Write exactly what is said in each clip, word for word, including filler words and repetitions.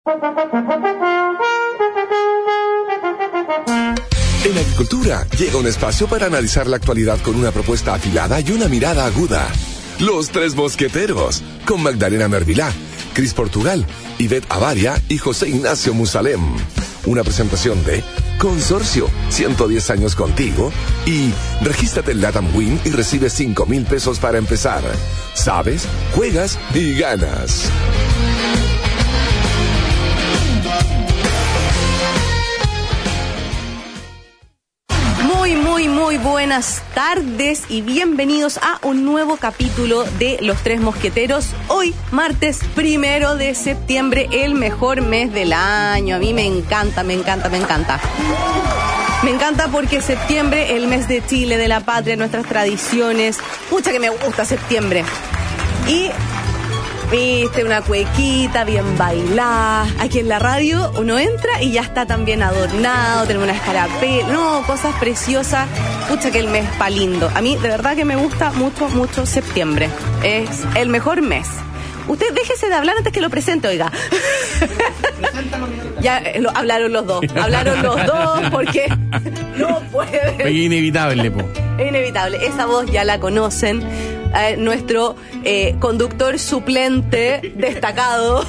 En Agricultura llega un espacio para analizar la actualidad con una propuesta afilada y una mirada aguda. Los Tres Mosqueteros, con Magdalena Mervilá, Cris Portugal, Ivette Avaria y José Ignacio Musalem. Una presentación de Consorcio, ciento diez años contigo, y regístrate en Latam Win y recibe cinco mil pesos para empezar. Sabes, juegas y ganas. Muy, muy, muy buenas tardes y bienvenidos a un nuevo capítulo de Los Tres Mosqueteros. Hoy, martes primero de septiembre, el mejor mes del año. A mí me encanta, me encanta, me encanta. Me encanta porque septiembre, el mes de Chile, de la patria, nuestras tradiciones. Pucha que me gusta septiembre. Y... viste, una cuequita bien bailada. Aquí en la radio uno entra y ya está también adornado, tenemos una escarapela, no, cosas preciosas. Pucha que el mes pa' lindo. A mí de verdad que me gusta mucho, mucho septiembre. Es el mejor mes. Usted déjese de hablar antes que lo presente, oiga. Ya eh, lo, hablaron los dos, hablaron los dos porque no pueden. Es inevitable, po. Es inevitable, esa voz ya la conocen. Eh, nuestro eh, conductor suplente destacado,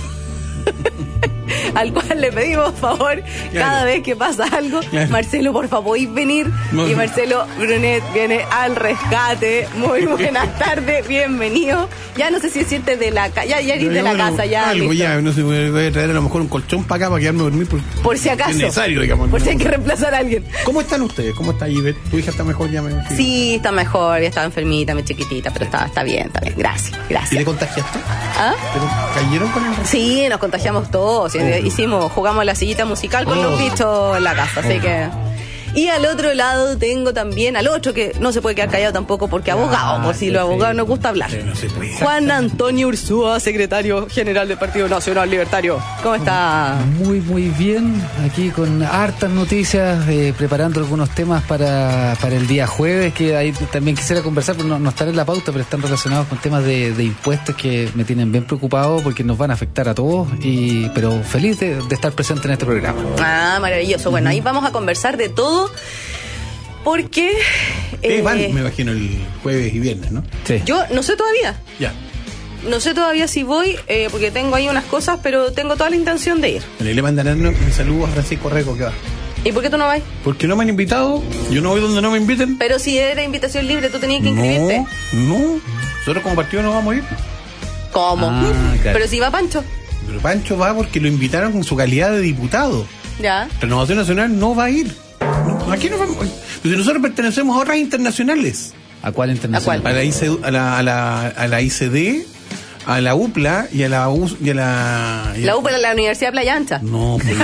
al cual le pedimos favor, claro, cada vez que pasa algo, claro. Marcelo, por favor, podéis venir. No, y Marcelo Brunet viene al rescate. Muy buenas tardes, bienvenido. Ya no sé si decirte de la casa, ya, ya eres de la bueno, casa, ya. Algo, listo. Ya, no sé, voy a traer a lo mejor un colchón para acá para quedarme a dormir. Por, por si acaso. Es necesario, digamos. Por si hay que reemplazar a alguien. ¿Cómo están ustedes? ¿Cómo está Ivette? ¿Tu hija está mejor ya? Me sí, está mejor, ya estaba enfermita, muy chiquitita, pero está, está bien, está bien. Gracias, gracias. ¿Y le contagiaste? ¿Ah? ¿Pero cayeron con el... Sí, nos contagiamos todos. Oh. Hicimos, jugamos la sillita musical con oh. los bichos en la casa, así oh. que... Y al otro lado tengo también al otro que no se puede quedar callado tampoco porque abogado, ah, por si sí, los abogados sí. nos gusta hablar. Sí, no se puede. Juan Antonio Ursúa, secretario general del Partido Nacional Libertario. ¿Cómo está? Muy, muy bien. Aquí con hartas noticias, eh, preparando algunos temas para, para el día jueves, que ahí también quisiera conversar, pero no, no estar en la pauta, pero están relacionados con temas de, de impuestos que me tienen bien preocupado porque nos van a afectar a todos, y pero feliz de, de estar presente en este programa. Ah, maravilloso. Bueno, ahí vamos a conversar de todo. Porque eh, van, me imagino, el jueves y viernes, ¿no? Sí. Yo no sé todavía. Ya. No sé todavía si voy, eh, porque tengo ahí unas cosas, pero tengo toda la intención de ir. Le, le mandan mis saludos a Francisco Reco, que va. ¿Y por qué tú no vas? Porque no me han invitado. Yo no voy donde no me inviten. Pero si era invitación libre, tú tenías que inscribirte. No, no. Nosotros como partido no vamos a ir. ¿Cómo? Ah, claro. Pero si va Pancho. Pero Pancho va porque lo invitaron con su calidad de diputado. Ya. Renovación Nacional no va a ir. No, aquí no vamos. Pues nosotros pertenecemos a otras internacionales. ¿A cuál internacional? ¿A, cuál? a, la I C, a, la, a, la, a la I C D, a la U P L A y a la U, y a la, y a... ¿La U P L A es la Universidad de Playa Ancha? No, pues,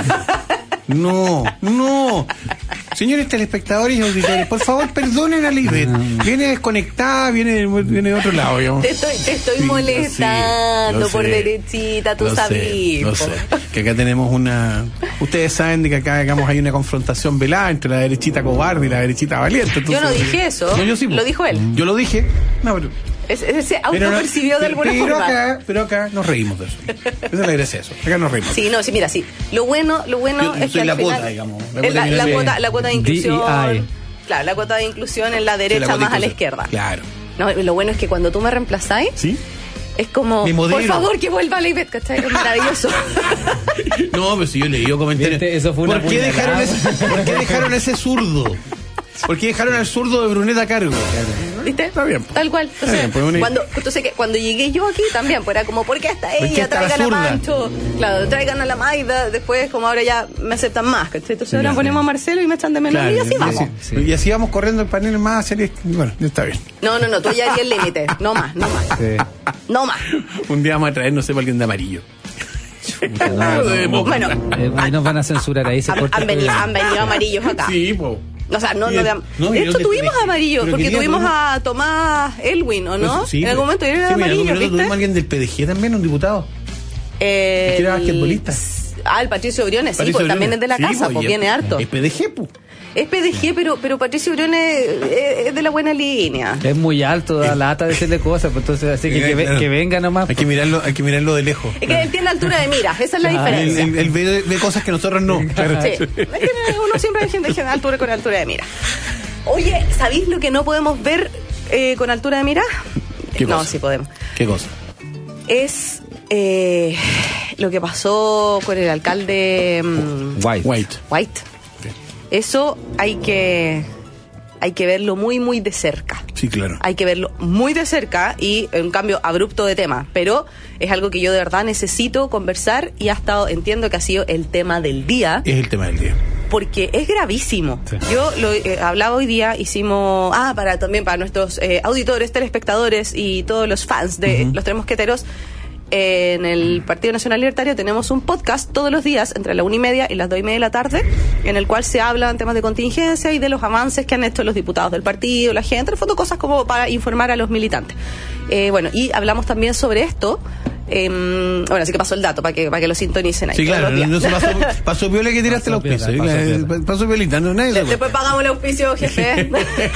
no, no. Señores telespectadores y auditores, por favor, perdonen a Ivette. Viene desconectada, viene, viene de otro lado, digamos. Te estoy, te estoy sí, molestando sí, por sé, derechita, tú sabes. No sé, que acá tenemos una... Ustedes saben de que acá, digamos, hay una confrontación velada entre la derechita cobarde y la derechita valiente. Entonces, yo no dije eso. No, yo sí, lo dijo él. Yo lo dije. No, pero... Es, es, se autopercibió no, de alguna pero forma. Acá, pero acá nos reímos de eso. Esa es la gracia de eso. Acá nos reímos. Sí, no, sí, mira, sí. Lo bueno, lo bueno yo, yo es soy que la al cuota, final, digamos. La, cuota, la, la, cuota, la cuota de inclusión. D E I. Claro, la cuota de inclusión en la derecha sí, la más a la izquierda. Claro. No, lo bueno es que cuando tú me reemplazáis, ¿sí? Es como, por favor, que vuelva a la Ivette, ¿cachai? Es maravilloso. No, pero si yo leí comentarios. Eso fue una ¿Por qué dejaron ese, ¿Por qué dejaron ese zurdo? ¿Por qué dejaron al zurdo de Brunet a cargo? ¿Viste? Está bien. Tal cual. Entonces, bien, pues una... cuando, entonces que cuando llegué yo aquí también, pues era como, ¿por qué está ella? Traigan a Mancho. Claro, traigan a la Maida. Después, como ahora ya me aceptan más, ¿cachai? Entonces ahora ponemos a Marcelo y me echan de menos. Claro, y así vamos. Sí, sí. Y así vamos corriendo el panel más hacia el... Bueno, está bien. No, no, no, tú ya harías el límite. No más, no más. Sí. No más. Un día vamos a traer, no sé, para alguien de amarillo. No, no, no. Bueno, eh, ahí nos van a censurar. Ahí se han, han, venido, han venido amarillos acá. Sí, po. O sea, no, no, de, no de hecho tuvimos amarillo, porque tuvimos a Tomás Elwin, ¿o no? Sí, en algún momento era sí, amarillo, ¿viste? Tuvimos a alguien del P D G también, un diputado. Eh, que era basquetbolista. Ah, el Patricio Briones, sí, Patricio pues también Briones. es de la Sí, casa, pues, pues y viene es- harto. Es P D G, pues. Es P D G, pero, pero Patricio Briones es, es de la buena línea. Es muy alto, da lata decirle cosas, pues entonces así que, que, ve- Claro. que venga nomás. Hay que mirarlo, hay que mirarlo de lejos. Es que él tiene altura de mira, esa es la Él, diferencia. él- él ve, ve cosas que nosotros no. Claro. Sí. Es que uno siempre hay gente que tiene altura con altura de mira. Oye, ¿sabéis lo que no podemos ver eh, con altura de mira? ¿Qué No, cosa? sí podemos. ¿Qué cosa? Es eh, lo que pasó con el alcalde mm, White. White. White. Eso hay que hay que verlo muy muy de cerca. Sí, claro. Hay que verlo muy de cerca y un cambio abrupto de tema, pero es algo que yo de verdad necesito conversar y ha estado, entiendo que ha sido el tema del día, Es el tema del día. porque es gravísimo. Sí. Yo lo eh, hablaba hoy día, hicimos, ah, para también para nuestros eh, auditores, telespectadores y todos los fans de Ujú. Los Tres Mosqueteros. En el Partido Nacional Libertario tenemos un podcast todos los días entre la una y media y las dos y media de la tarde, en el cual se hablan temas de contingencia y de los avances que han hecho los diputados del partido, la gente, en el fondo cosas como para informar a los militantes. Eh, bueno, y hablamos también sobre esto. Eh, bueno, así que pasó el dato para que para que lo sintonicen ahí. Sí, todos claro. los días. No se pasó, pasó viola que tiraste Pasó los pisos. piola, pasó piola. Pasó violita. No, nadie se De- acuerda. Después pagamos el auspicio, jefe.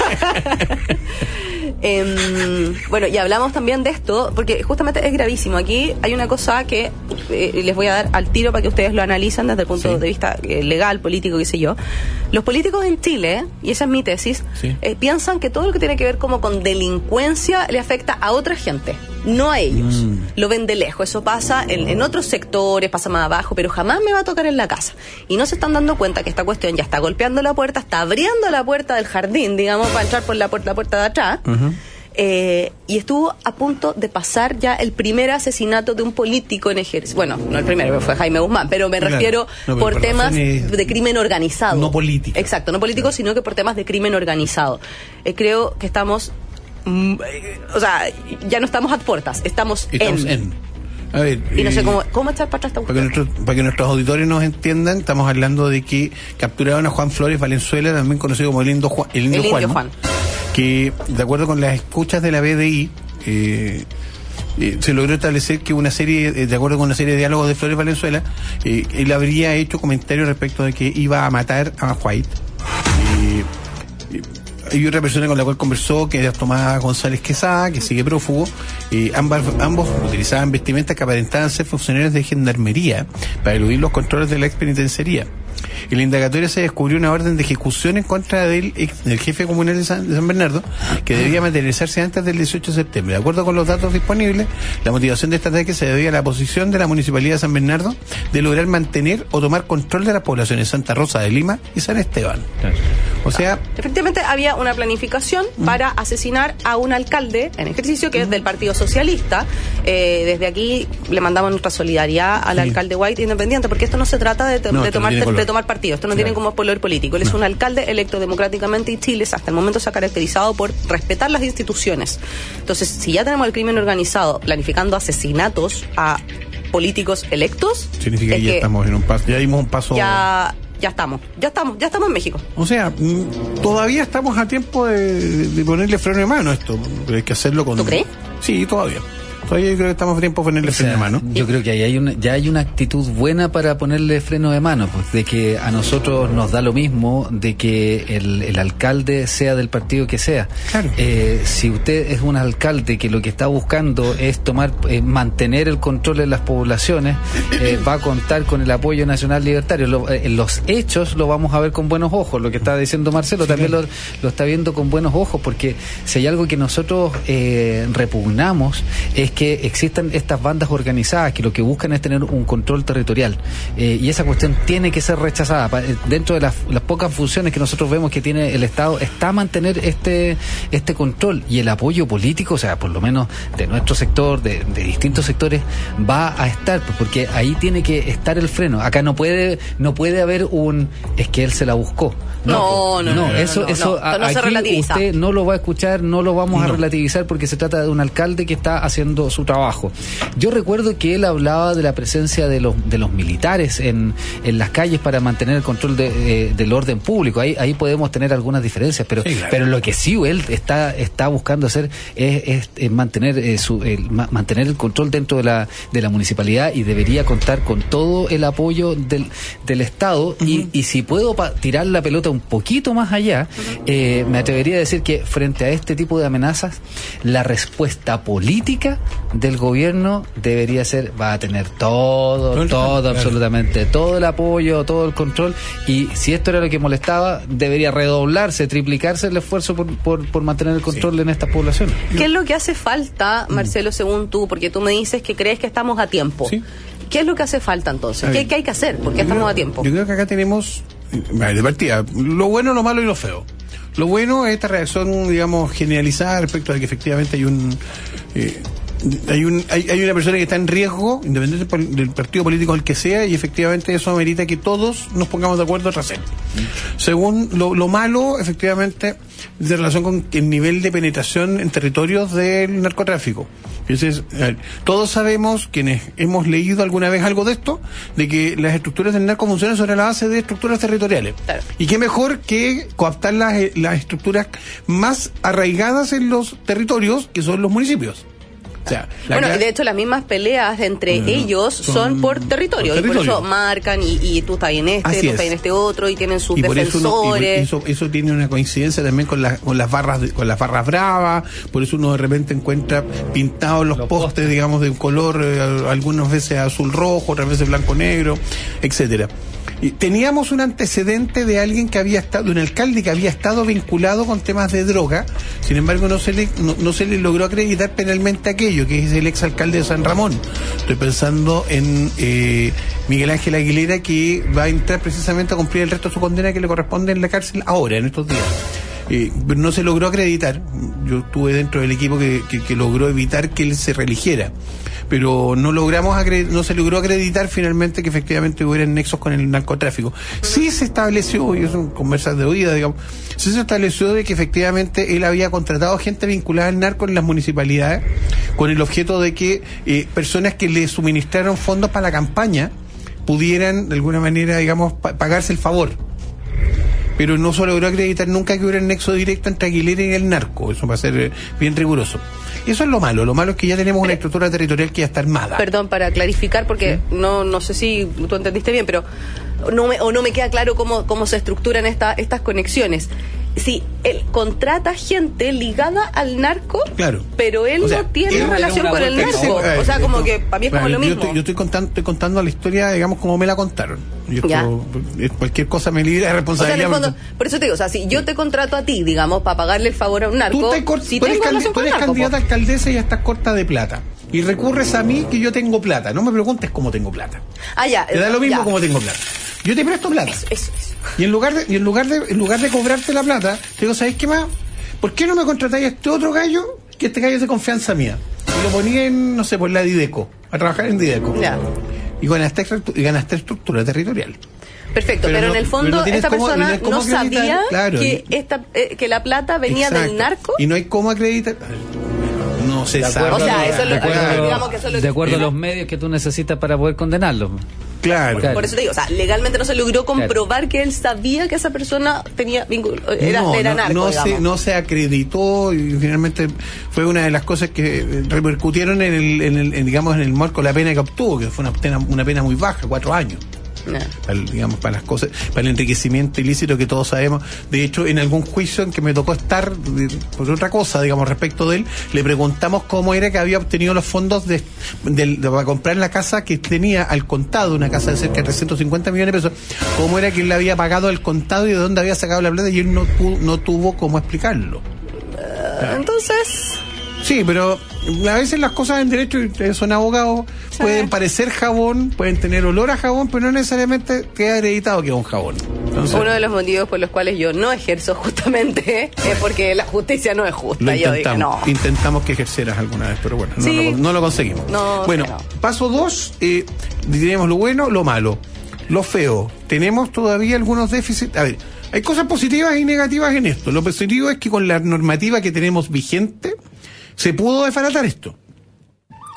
Em, bueno, y hablamos también de esto, porque justamente es gravísimo. Aquí hay una cosa que eh, les voy a dar al tiro para que ustedes lo analicen desde el punto Sí. de vista eh, legal, político, qué sé yo. Los políticos en Chile, y esa es mi tesis, Sí. eh, piensan que todo lo que tiene que ver como con delincuencia le afecta a otra gente, no a ellos. Mm. Lo ven de lejos. Eso pasa en, en otros sectores, pasa más abajo, pero jamás me va a tocar en la casa. Y no se están dando cuenta que esta cuestión ya está golpeando la puerta, está abriendo la puerta del jardín, digamos, para entrar por la puerta, la puerta de atrás. Ujú. Eh, y estuvo a punto de pasar ya el primer asesinato de un político en ejercicio. Bueno, no el primero, fue Jaime Guzmán, pero me Claro. refiero No, pero por por temas razones de crimen organizado. no políticas. Exacto, no político, sino que por temas de crimen organizado. Eh, creo que estamos, mm, eh, o sea, ya no estamos a puertas, estamos, Estamos en. en. A ver. Y no sé eh, cómo, cómo echar para atrás esta Para que, cuestión. nuestros, para que nuestros auditores nos entiendan, estamos hablando de que capturaron a Juan Flores Valenzuela, también conocido como el Indio Juan, el Indio El Indio Juan, Juan. que de acuerdo con las escuchas de la B D I, eh, eh, se logró establecer que una serie, eh, de acuerdo con una serie de diálogos de Flores Valenzuela, eh, él habría hecho comentarios respecto de que iba a matar a White. Eh, eh, Hay otra persona con la cual conversó, que era Tomás González Quesada, que sigue prófugo. Eh, ambas, ambos utilizaban vestimentas que aparentaban ser funcionarios de gendarmería para eludir los controles de la expenitenciaría. En la indagatoria se descubrió una orden de ejecución en contra del, ex- del jefe comunal de San, de San Bernardo, que debía materializarse antes del dieciocho de septiembre. De acuerdo con los datos disponibles, la motivación de este ataque se debía a la posición de la Municipalidad de San Bernardo de lograr mantener o tomar control de las poblaciones Santa Rosa de Lima y San Esteban. O sea, Efectivamente, había una planificación para asesinar a un alcalde en ejercicio que es del Partido Socialista. Eh, desde aquí le mandamos nuestra solidaridad al Sí. alcalde White Independiente, porque esto no se trata de, to- No, de esto no tomar, tiene de, color. tomar partido, esto no tiene como poder político. Él es No. un alcalde electo democráticamente y Chile hasta el momento se ha caracterizado por respetar las instituciones. Entonces, si ya tenemos el crimen organizado planificando asesinatos a políticos electos, significa es que ya que estamos en un paso, ya dimos un paso. ya, ya estamos, ya estamos, ya estamos en México. O sea, mm, todavía estamos a tiempo de, de- de ponerle freno de mano a esto. Pero hay que hacerlo con. ¿Tú crees? Sí, todavía. Todavía yo creo que estamos a tiempo de ponerle O sea, freno de mano. yo creo que ahí hay una, ya hay una actitud buena para ponerle freno de mano, pues de que a nosotros nos da lo mismo de que el, el alcalde sea del partido que sea. Claro. Eh, si usted es un alcalde que lo que está buscando es tomar, eh, mantener el control de las poblaciones, eh, va a contar con el apoyo nacional libertario. Lo, eh, los hechos lo vamos a ver con buenos ojos. Lo que está diciendo Marcelo también lo, lo está viendo con buenos ojos, porque si hay algo que nosotros eh, repugnamos es que existan estas bandas organizadas que lo que buscan es tener un control territorial, eh, y esa cuestión tiene que ser rechazada. Pa- dentro de las, las pocas funciones que nosotros vemos que tiene el Estado está mantener este este control, y el apoyo político, o sea, por lo menos de nuestro sector, de, de distintos sectores, va a estar, pues, porque ahí tiene que estar el freno. Acá no puede no puede haber un es que él se la buscó. No, no, no, no, eso no, no, eso no, no se aquí relativiza. usted no lo va a escuchar, no lo vamos a No. relativizar, porque se trata de un alcalde que está haciendo haciendo su trabajo. Yo recuerdo que él hablaba de la presencia de los de los militares en, en las calles para mantener el control de, eh, del orden público. Ahí ahí podemos tener algunas diferencias, pero sí, claro. pero lo que sí él está está buscando hacer es, es, es mantener eh, su el, ma, mantener el control dentro de la de la municipalidad, y debería contar con todo el apoyo del del Estado. Uh-huh. y, y si puedo pa, tirar la pelota un poquito más allá, uh-huh. eh, me atrevería a decir que frente a este tipo de amenazas, la respuesta política del gobierno debería ser, va a tener todo, todo, todo claro. absolutamente, todo el apoyo, todo el control, y si esto era lo que molestaba, debería redoblarse, triplicarse el esfuerzo por, por, por mantener el control sí. en estas poblaciones. ¿Qué es lo que hace falta, Marcelo, según tú? Porque tú me dices que crees que estamos a tiempo. Sí. ¿Qué es lo que hace falta entonces? ¿Qué, ¿Qué hay que hacer? ¿Por qué estamos creo, a tiempo? Yo creo que acá tenemos, de partida, lo bueno, lo malo y lo feo. Lo bueno es esta reacción, digamos, generalizada respecto a que efectivamente hay un... Eh, Hay, un, hay, hay una persona que está en riesgo, independiente del partido político el que sea, y efectivamente eso amerita que todos nos pongamos de acuerdo tras él. Mm. Según lo, lo malo, efectivamente, de relación con el nivel de penetración en territorios del narcotráfico. Entonces, ver, todos sabemos, quienes hemos leído alguna vez algo de esto, de que las estructuras del narco funcionan sobre la base de estructuras territoriales. Claro. Y qué mejor que coaptar las, las estructuras más arraigadas en los territorios, que son los municipios. O sea, bueno, y de hecho las mismas peleas entre uh, ellos son, son por territorio, por territorio, y por eso marcan y, y tú estás en este, Así tú estás en este otro, y tienen sus y defensores. Por eso, uno, y eso, eso tiene una coincidencia también con, la, con las barras de, con las barras bravas, por eso uno de repente encuentra pintados los, los postes, postes, digamos, de un color, eh, algunas veces azul rojo, otras veces blanco negro, etcétera. Y teníamos un antecedente de alguien que había estado, un alcalde que había estado vinculado con temas de droga, sin embargo no se le, no, no se le logró acreditar penalmente aquello, que es el exalcalde de San Ramón. Estoy pensando en eh, Miguel Ángel Aguilera, que va a entrar precisamente a cumplir el resto de su condena que le corresponde en la cárcel ahora, en estos días. Eh, pero no se logró acreditar. Yo estuve dentro del equipo que, que, que logró evitar que él se reeligiera, pero no logramos acred- no se logró acreditar finalmente que efectivamente hubiera nexos con el narcotráfico. Sí se estableció, y eso son conversas de oída, digamos, sí se estableció de que efectivamente él había contratado gente vinculada al narco en las municipalidades con el objeto de que eh, personas que le suministraron fondos para la campaña pudieran de alguna manera, digamos, pa- pagarse el favor. Pero no se logró acreditar nunca que hubiera un nexo directo entre Aguilera y el narco. Eso va a ser eh, bien riguroso. Eso es lo malo. Lo malo es que ya tenemos una estructura territorial que ya está armada. Perdón, para clarificar, porque ¿sí? no no sé si tú entendiste bien, pero no me, o no me queda claro cómo, cómo se estructuran esta, estas conexiones. Si él contrata gente ligada al narco, claro, pero él o sea, no tiene él relación con el narco. Sí, o sea, como esto, que para mí es como lo mismo. Yo estoy, yo estoy contando, estoy contando la historia, digamos, como me la contaron. Yo esto, cualquier cosa me libra de responsabilidad. O sea, en el fondo, por eso te digo, o sea, si yo te contrato a ti, digamos, para pagarle el favor a un narco, tú, te cor- si tú tengo eres, relación tú con eres el narco, candidata a alcaldesa y ya estás corta de plata. Y recurres a mí que yo tengo plata. No me preguntes cómo tengo plata. Ah, ya. Te da lo mismo ya. Cómo tengo plata. Yo te presto plata. Eso, eso, eso. Y en lugar de, y en lugar de, en lugar de cobrarte la plata, te digo, ¿sabes qué más? ¿Por qué no me contratáis a este otro gallo? Que este gallo es de confianza mía. Y lo ponía en, no sé, por la Dideco, a trabajar en Dideco. Ya. Y ganaste, y ganaste estructura territorial. Perfecto, pero, pero no, en el fondo no esta cómo, persona no, no sabía claro, que esta eh, que la plata venía exacto. del narco. Y no hay cómo acreditar. No se sabe. O sea, eso de lo, acuerdo, digamos que eso lo de acuerdo a los medios que tú necesitas para poder condenarlo. Claro. Por, por eso te digo, o sea, legalmente no se logró comprobar claro. que él sabía que esa persona tenía vínculo, era, no, era no, narco, no digamos. se, no se acreditó y finalmente fue una de las cosas que repercutieron en el, en el en, digamos, en el marco de la pena que obtuvo, que fue una pena, una pena muy baja, cuatro años. No. Para, digamos, para las cosas, para el enriquecimiento ilícito que todos sabemos. De hecho, en algún juicio en que me tocó estar de, por otra cosa, digamos, respecto de él, le preguntamos cómo era que había obtenido los fondos de, de, de, para comprar la casa que tenía al contado, una casa de cerca de trescientos cincuenta millones de pesos, cómo era que él le había pagado al contado y de dónde había sacado la plata, y él no, no tuvo cómo explicarlo. Uh, claro. Entonces... Sí, pero a veces las cosas en derecho, ustedes son abogados, ¿sabes? Pueden parecer jabón, pueden tener olor a jabón, pero no necesariamente queda acreditado que es un jabón. Entonces, uno de los motivos por los cuales yo no ejerzo justamente es porque la justicia no es justa. Lo intentamos, yo dije, no. intentamos que ejerceras alguna vez, pero bueno, sí. no, lo, no lo conseguimos. No, bueno, no. paso dos, eh, tenemos lo bueno, lo malo, lo feo. Tenemos todavía algunos déficits. A ver, hay cosas positivas y negativas en esto. Lo positivo es que con la normativa que tenemos vigente, se pudo desbaratar esto.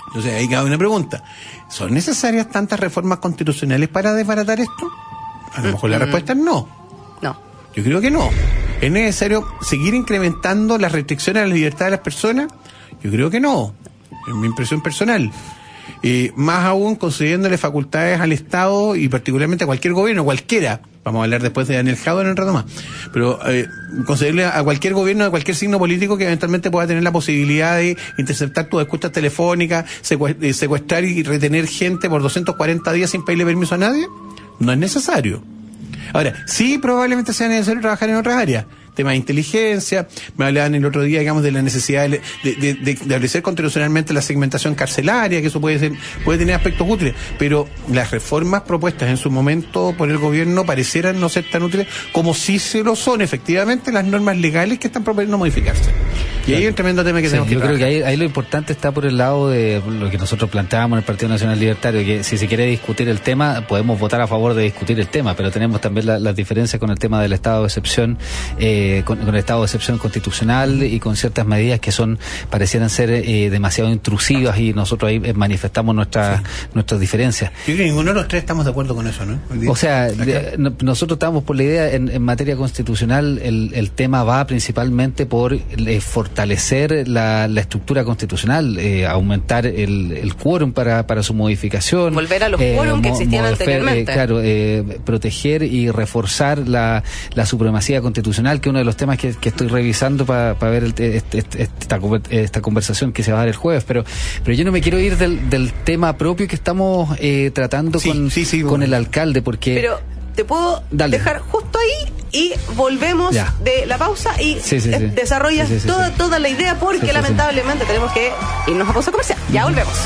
Entonces ahí cabe una pregunta. ¿Son necesarias tantas reformas constitucionales para desbaratar esto? A lo mejor la respuesta es no. No. Yo creo que no. ¿Es necesario seguir incrementando las restricciones a la libertad de las personas? Yo creo que no. Es mi impresión personal. Eh, más aún concediéndole facultades al Estado y particularmente a cualquier gobierno, cualquiera. Vamos a hablar después de Daniel Jadot en un rato más. Pero eh, concederle a cualquier gobierno de cualquier signo político que eventualmente pueda tener la posibilidad de interceptar tus escuchas telefónicas, secuestrar y retener gente por doscientos cuarenta días sin pedirle permiso a nadie, no es necesario. Ahora, sí probablemente sea necesario trabajar en otras áreas. Tema de inteligencia, me hablaban el otro día, digamos, de la necesidad de, de, de, de establecer constitucionalmente la segmentación carcelaria, que eso puede ser, puede tener aspectos útiles, pero las reformas propuestas en su momento por el gobierno parecieran no ser tan útiles como sí se lo son efectivamente las normas legales que están proponiendo modificarse. Y ahí hay un tremendo tema que sí, tenemos que yo trabajar. creo que ahí, ahí lo importante está por el lado de lo que nosotros planteábamos en el Partido Nacional Libertario, que si se quiere discutir el tema, podemos votar a favor de discutir el tema, pero tenemos también la, las diferencias con el tema del estado de excepción, eh, con, con el estado de excepción constitucional y con ciertas medidas que son parecieran ser eh, demasiado intrusivas, y nosotros ahí manifestamos nuestras sí. nuestras diferencias. Yo creo que ninguno de los tres estamos de acuerdo con eso, ¿no? O sea, de, nosotros estamos por la idea, en, en materia constitucional, el, el tema va principalmente por eh, fortalecer la, la estructura constitucional, eh, aumentar el, el quórum para, para su modificación. Volver a los eh, quórum que existían mo- anteriormente. Eh, claro, eh, proteger y reforzar la, la supremacía constitucional, que es uno de los temas que, que estoy revisando para pa ver el, este, este, esta, esta conversación que se va a dar el jueves, pero pero yo no me quiero ir del, del tema propio que estamos eh, tratando sí, con, sí, sí, con bueno. el alcalde, porque... Pero te puedo Dale. dejar justo ahí y volvemos ya. de la pausa y sí, sí, sí. desarrollas sí, sí, sí, toda, sí. toda la idea, porque sí, sí, lamentablemente sí. tenemos que irnos a pausa comercial. Ya uh-huh. volvemos.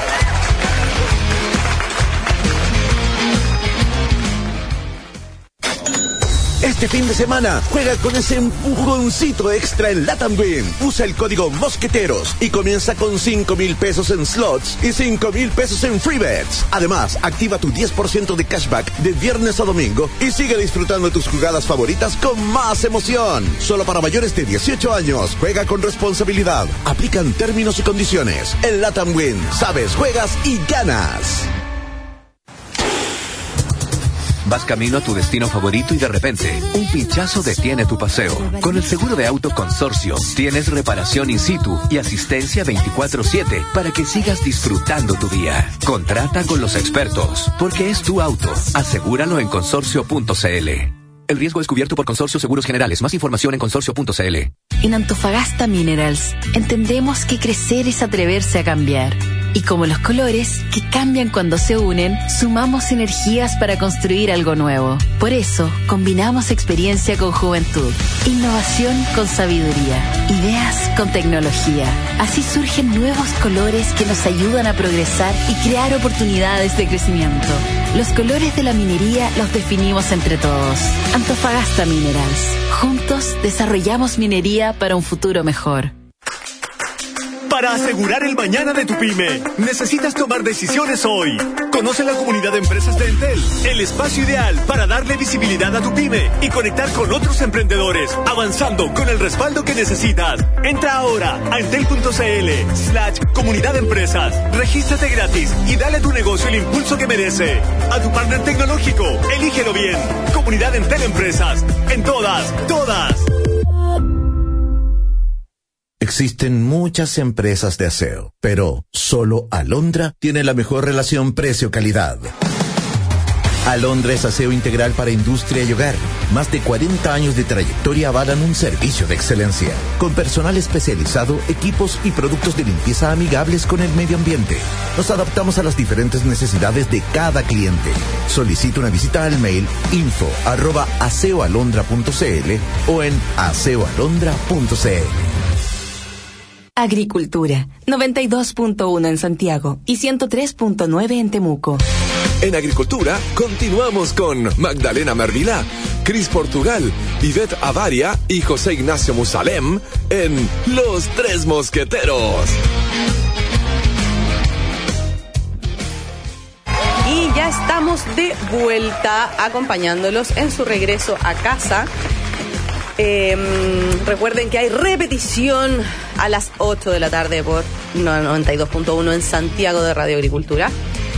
Este fin de semana, juega con ese empujoncito extra en Latam Win. Usa el código Mosqueteros y comienza con cinco mil pesos en slots y cinco mil pesos en free bets. Además, activa tu diez por ciento de cashback de viernes a domingo y sigue disfrutando tus jugadas favoritas con más emoción. Solo para mayores de dieciocho años. Juega con responsabilidad. Aplican términos y condiciones. En Latam Win, sabes, juegas y ganas. Vas camino a tu destino favorito y de repente, un pinchazo detiene tu paseo. Con el seguro de auto Consorcio, tienes reparación in situ y asistencia veinticuatro siete para que sigas disfrutando tu día. Contrata con los expertos, porque es tu auto. Asegúralo en consorcio punto c l. El riesgo es cubierto por Consorcio Seguros Generales. Más información en consorcio punto c l. En Antofagasta Minerals, entendemos que crecer es atreverse a cambiar. Y como los colores, que cambian cuando se unen, sumamos energías para construir algo nuevo. Por eso, combinamos experiencia con juventud, innovación con sabiduría, ideas con tecnología. Así surgen nuevos colores que nos ayudan a progresar y crear oportunidades de crecimiento. Los colores de la minería los definimos entre todos. Antofagasta Minerals. Juntos desarrollamos minería para un futuro mejor. Para asegurar el mañana de tu pyme, necesitas tomar decisiones hoy. Conoce la comunidad de empresas de Entel, el espacio ideal para darle visibilidad a tu pyme y conectar con otros emprendedores, avanzando con el respaldo que necesitas. Entra ahora a entel.cl slash comunidad de empresas, regístrate gratis y dale a tu negocio el impulso que merece. A tu partner tecnológico, elígelo bien. Comunidad Entel Empresas, en todas, todas. Existen muchas empresas de aseo, pero solo Alondra tiene la mejor relación precio-calidad. Alondra es aseo integral para industria y hogar. Más de cuarenta años de trayectoria avalan un servicio de excelencia, con personal especializado, equipos y productos de limpieza amigables con el medio ambiente. Nos adaptamos a las diferentes necesidades de cada cliente. Solicita una visita al mail info arroba aseoalondra punto c l o en aseoalondra punto c l. Agricultura, noventa y dos punto uno en Santiago y ciento tres punto nueve en Temuco. En Agricultura, continuamos con Magdalena Mervilá, Cris Portugal, Ivette Avaria y José Ignacio Musalem en Los Tres Mosqueteros. Y ya estamos de vuelta acompañándolos en su regreso a casa. Eh, recuerden que hay repetición a las ocho de la tarde por noventa y dos punto uno en Santiago de Radio Agricultura.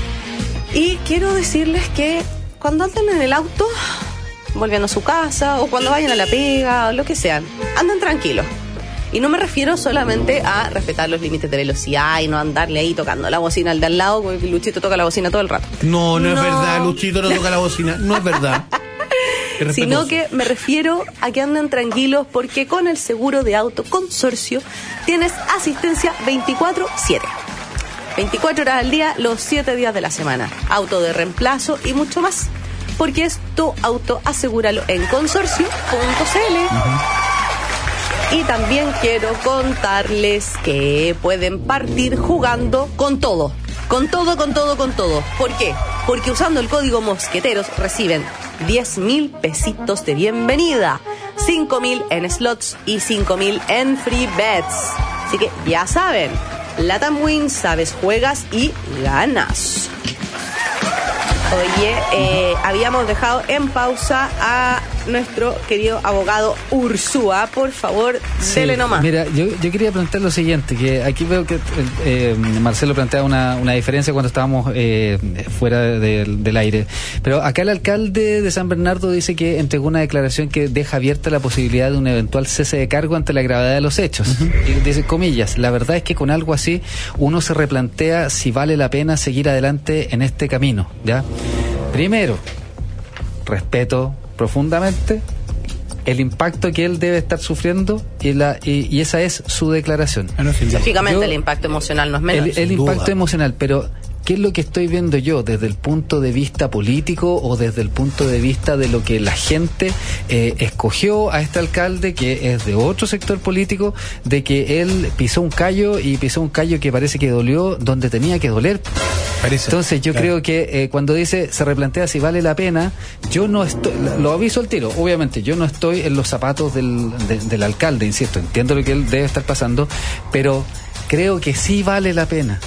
Y quiero decirles que cuando anden en el auto, volviendo a su casa, o cuando vayan a la pega, o lo que sean, anden tranquilos. Y no me refiero solamente a respetar los límites de velocidad y no andarle ahí tocando la bocina al de al lado, porque Luchito toca la bocina todo el rato. No, no, no. es verdad, Luchito no toca la bocina, no es verdad. Sino que me refiero a que anden tranquilos porque con el seguro de auto consorcio tienes asistencia veinticuatro siete. veinticuatro horas al día, los siete días de la semana. Auto de reemplazo y mucho más. Porque es tu auto, asegúralo en consorcio punto c l. Uh-huh. Y también quiero contarles que pueden partir jugando con todo. Con todo, con todo, con todo. ¿Por qué? Porque usando el código Mosqueteros reciben diez mil pesitos de bienvenida, cinco mil en slots y cinco mil en free bets. Así que ya saben, Latam Win, sabes, juegas y ganas. Oye, eh, habíamos dejado en pausa a nuestro querido abogado Ursúa. Por favor, sí, dele nomás. Mira, yo, yo quería plantear lo siguiente, que aquí veo que eh, Marcelo plantea una, una diferencia cuando estábamos eh, fuera de, de, del aire. Pero acá el alcalde de San Bernardo dice que entregó una declaración que deja abierta la posibilidad de un eventual cese de cargo ante la gravedad de los hechos. Uh-huh. Y dice, comillas, la verdad es que con algo así uno se replantea si vale la pena seguir adelante en este camino, ¿ya? Primero, respeto profundamente el impacto que él debe estar sufriendo y, la, y, y esa es su declaración. Lógicamente el impacto emocional no es menor. El, el impacto duda. emocional, pero ¿qué es lo que estoy viendo yo desde el punto de vista político o desde el punto de vista de lo que la gente eh, escogió a este alcalde, que es de otro sector político, de que él pisó un callo y pisó un callo que parece que dolió donde tenía que doler? Parece. Entonces yo claro. creo que eh, cuando dice se replantea si vale la pena, yo no estoy, lo aviso al tiro, obviamente yo no estoy en los zapatos del, de, del alcalde, insisto, entiendo lo que él debe estar pasando, pero creo que sí vale la pena.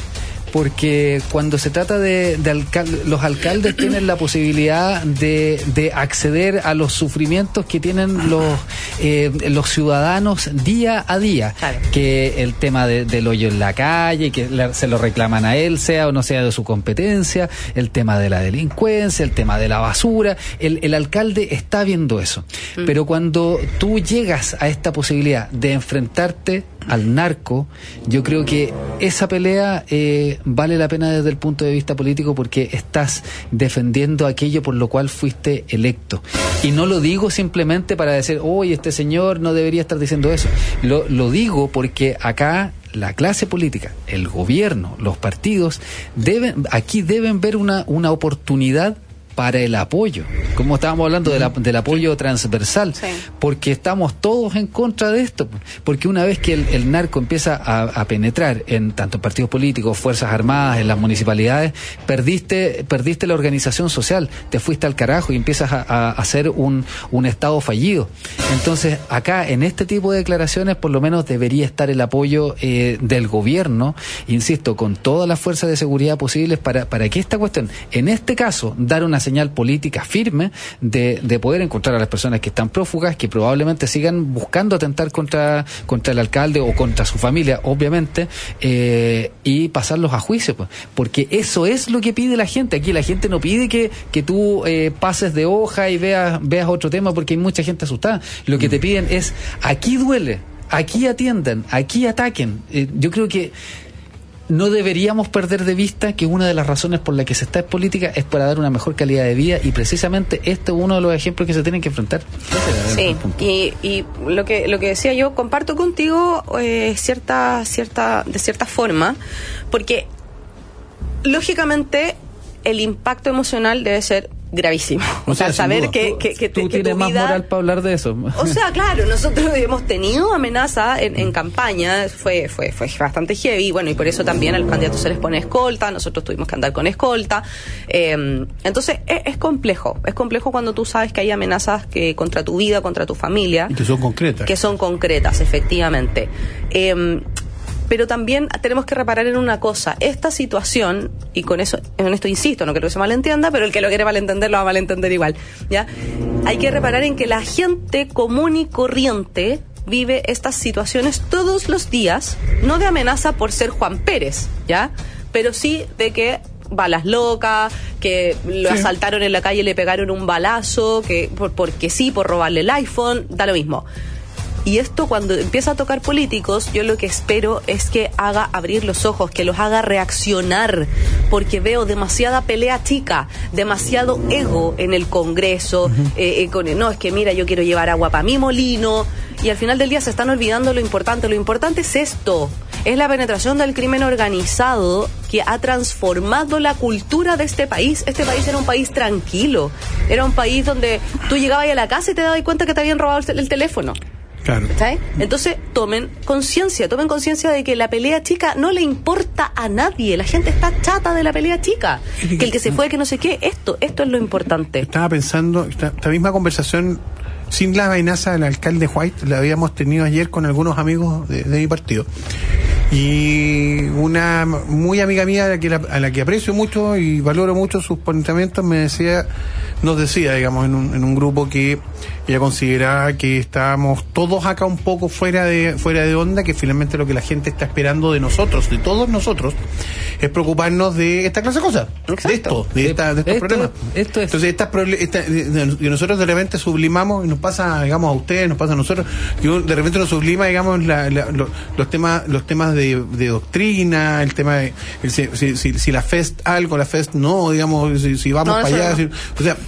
Porque cuando se trata de, de alcalde, los alcaldes tienen la posibilidad de, de acceder a los sufrimientos que tienen los eh, los ciudadanos día a día, claro. que el tema de, del hoyo en la calle, que le, se lo reclaman a él, sea o no sea de su competencia, el tema de la delincuencia, el tema de la basura, el, el alcalde está viendo eso. Mm. Pero cuando tú llegas a esta posibilidad de enfrentarte al narco, yo creo que esa pelea eh, vale la pena desde el punto de vista político porque estás defendiendo aquello por lo cual fuiste electo. Y no lo digo simplemente para decir, oye, este señor no debería estar diciendo eso. Lo, lo digo porque acá la clase política, el gobierno, los partidos, deben aquí deben ver una, una oportunidad para el apoyo, como estábamos hablando de la, del apoyo transversal, sí. porque estamos todos en contra de esto, porque una vez que el, el narco empieza a, a penetrar en tanto partidos políticos, fuerzas armadas, en las municipalidades, perdiste perdiste la organización social, te fuiste al carajo y empiezas a, a hacer un, un estado fallido. Entonces acá en este tipo de declaraciones por lo menos debería estar el apoyo eh, del gobierno, insisto, con todas las fuerzas de seguridad posibles para, para que esta cuestión, en este caso, dar una señal política firme de, de poder encontrar a las personas que están prófugas, que probablemente sigan buscando atentar contra, contra el alcalde o contra su familia, obviamente, eh, y pasarlos a juicio, pues, porque eso es lo que pide la gente. Aquí la gente no pide que, que tú eh, pases de hoja y veas, veas otro tema, porque hay mucha gente asustada. Lo que te piden es, aquí duele, aquí atiendan, aquí ataquen. Eh, yo creo que no deberíamos perder de vista que una de las razones por la que se está en política es para dar una mejor calidad de vida y precisamente este es uno de los ejemplos que se tienen que enfrentar. Sí, y, y lo que lo que decía yo, comparto contigo eh, cierta cierta de cierta forma, porque lógicamente el impacto emocional debe ser gravísimo. O, o sea, sea saber que, que, que, tú que tienes tu más vida... moral para hablar de eso. O sea, claro, nosotros hemos tenido amenaza en, en campaña, fue, fue, fue bastante heavy, bueno, y por eso también a los candidatos se les pone escolta, nosotros tuvimos que andar con escolta. Eh, entonces, es, es complejo, es complejo cuando tú sabes que hay amenazas que contra tu vida, contra tu familia. Y que son concretas. Que son concretas, efectivamente. Eh, pero también tenemos que reparar en una cosa. Esta situación, y con eso, en esto insisto, no quiero que se malentienda, pero el que lo quiere malentender lo va a malentender igual, ¿ya? Hay que reparar en que la gente común y corriente vive estas situaciones todos los días, no de amenaza por ser Juan Pérez, ¿ya? Pero sí de que balas locas, que lo sí. asaltaron en la calle y le pegaron un balazo, que por, porque sí, por robarle el iPhone, da lo mismo. Y esto, cuando empieza a tocar políticos, yo lo que espero es que haga abrir los ojos, que los haga reaccionar, porque veo demasiada pelea chica, demasiado ego en el Congreso, uh-huh. eh, eh, con el, no, es que mira, yo quiero llevar agua para mi molino, y al final del día se están olvidando lo importante. Lo importante es esto, es la penetración del crimen organizado que ha transformado la cultura de este país. Este país era un país tranquilo, era un país donde tú llegabas a la casa y te dabas cuenta que te habían robado el, el teléfono. Claro. ¿Sabes? Entonces tomen conciencia, tomen conciencia de que la pelea chica no le importa a nadie. La gente está chata de la pelea chica, que el que se fue, que no sé qué. Esto, esto es lo importante. Estaba pensando, esta, esta misma conversación sin la amenaza del alcalde White la habíamos tenido ayer con algunos amigos de, de mi partido. Y una muy amiga mía a la, que la, a la que aprecio mucho y valoro mucho sus planteamientos me decía, nos decía, digamos, en un, en un grupo que ella consideraba que estábamos todos acá un poco fuera de fuera de onda, que finalmente lo que la gente está esperando de nosotros, de todos nosotros, es preocuparnos de esta clase de cosas. Exacto. De esto, de, esta, de estos esto, problemas. Esto es. Entonces, estas proble- esta, y nosotros de repente sublimamos, y nos pasa, digamos, a ustedes, nos pasa a nosotros, y de repente nos sublima, digamos, la, la, los, los temas los temas de, de doctrina, el tema de el, si, si, si, si la FEST algo, la FEST no, digamos, si, si vamos no, para allá, no. si, o sea,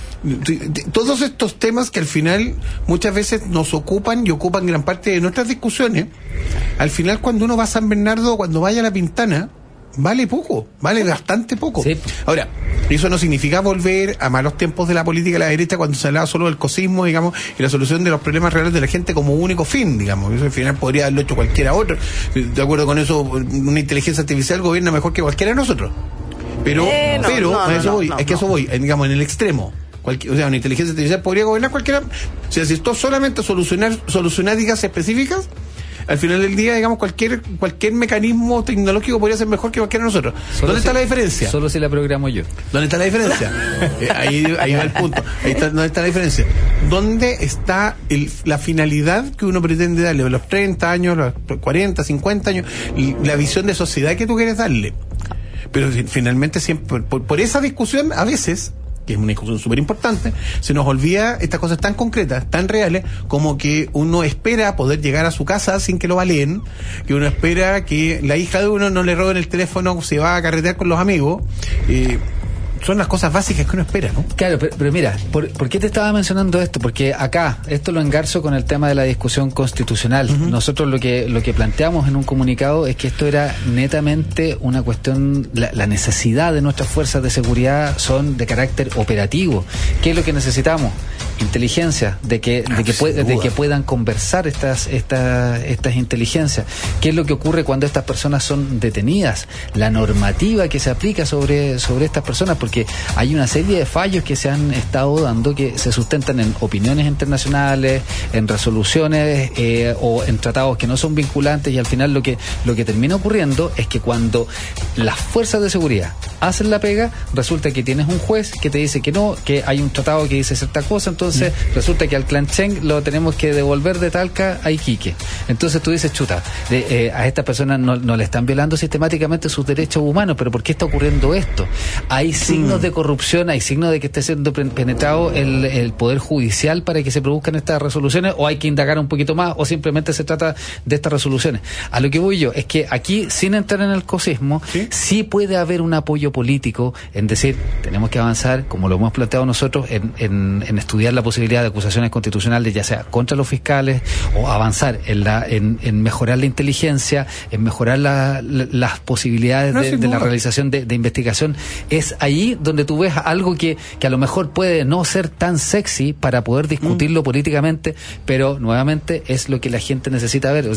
todos estos temas que al final muchas veces nos ocupan y ocupan gran parte de nuestras discusiones, al final cuando uno va a San Bernardo, cuando vaya a La Pintana, vale poco, vale bastante poco. Sí. Ahora, eso no significa volver a malos tiempos de la política de la derecha, cuando se hablaba solo del cosismo, digamos, y la solución de los problemas reales de la gente como único fin, digamos. Eso al final podría haberlo hecho cualquiera otro. De acuerdo con eso, una inteligencia artificial gobierna mejor que cualquiera de nosotros. Pero, eh, no, pero, no, a eso no, voy, no, es que no. eso voy, digamos, en el extremo. Cualquier, o sea, una inteligencia artificial podría gobernar cualquiera. O sea, si esto solamente solucionar solucionáticas específicas, al final del día, digamos, cualquier cualquier mecanismo tecnológico podría ser mejor que cualquiera de nosotros. Solo ¿Dónde si, está la diferencia? Solo si la programo yo. ¿Dónde está la diferencia? eh, ahí, ahí va el punto. Ahí está, ¿dónde está la diferencia? ¿Dónde está el, la finalidad que uno pretende darle? A los treinta años, los cuarenta, cincuenta años, y la visión de sociedad que tú quieres darle. Pero finalmente, siempre por, por esa discusión, a veces, que es una discusión súper importante, se nos olvida estas cosas tan concretas, tan reales, como que uno espera poder llegar a su casa sin que lo baleen, que uno espera que la hija de uno no le roben el teléfono, se va a carretear con los amigos. Eh, son las cosas básicas que uno espera, ¿no? Claro, pero, pero mira, ¿por, ¿por qué te estaba mencionando esto? Porque acá, esto lo engarzo con el tema de la discusión constitucional. Uh-huh. Nosotros lo que lo que planteamos en un comunicado es que esto era netamente una cuestión, la, la necesidad de nuestras fuerzas de seguridad son de carácter operativo. ¿Qué es lo que necesitamos? Inteligencia, de que de que, pue- de que puedan conversar estas, estas, estas inteligencias. ¿Qué es lo que ocurre cuando estas personas son detenidas? La normativa que se aplica sobre, sobre estas personas, porque hay una serie de fallos que se han estado dando que se sustentan en opiniones internacionales, en resoluciones eh, o en tratados que no son vinculantes, y al final lo que lo que termina ocurriendo es que cuando las fuerzas de seguridad hacen la pega, resulta que tienes un juez que te dice que no, que hay un tratado que dice cierta cosa, entonces mm. resulta que al clan Cheng lo tenemos que devolver de Talca a Iquique. Entonces tú dices, chuta, de, eh, a estas personas no, no le están violando sistemáticamente sus derechos humanos, pero ¿por qué está ocurriendo esto? Hay signos mm. de corrupción, hay signos de que esté siendo penetrado el, el Poder Judicial para que se produzcan estas resoluciones, o hay que indagar un poquito más, o simplemente se trata de estas resoluciones. A lo que voy yo es que aquí, sin entrar en el cosismo, sí, sí puede haber un apoyo político en decir, tenemos que avanzar, como lo hemos planteado nosotros, en, en, en estudiar la posibilidad de acusaciones constitucionales, ya sea contra los fiscales, o avanzar en la en, en mejorar la inteligencia, en mejorar la, la, las posibilidades no, de, de la realización de, de investigación. Es ahí donde tú ves algo que, que a lo mejor puede no ser tan sexy para poder discutirlo mm. políticamente, pero nuevamente es lo que la gente necesita ver.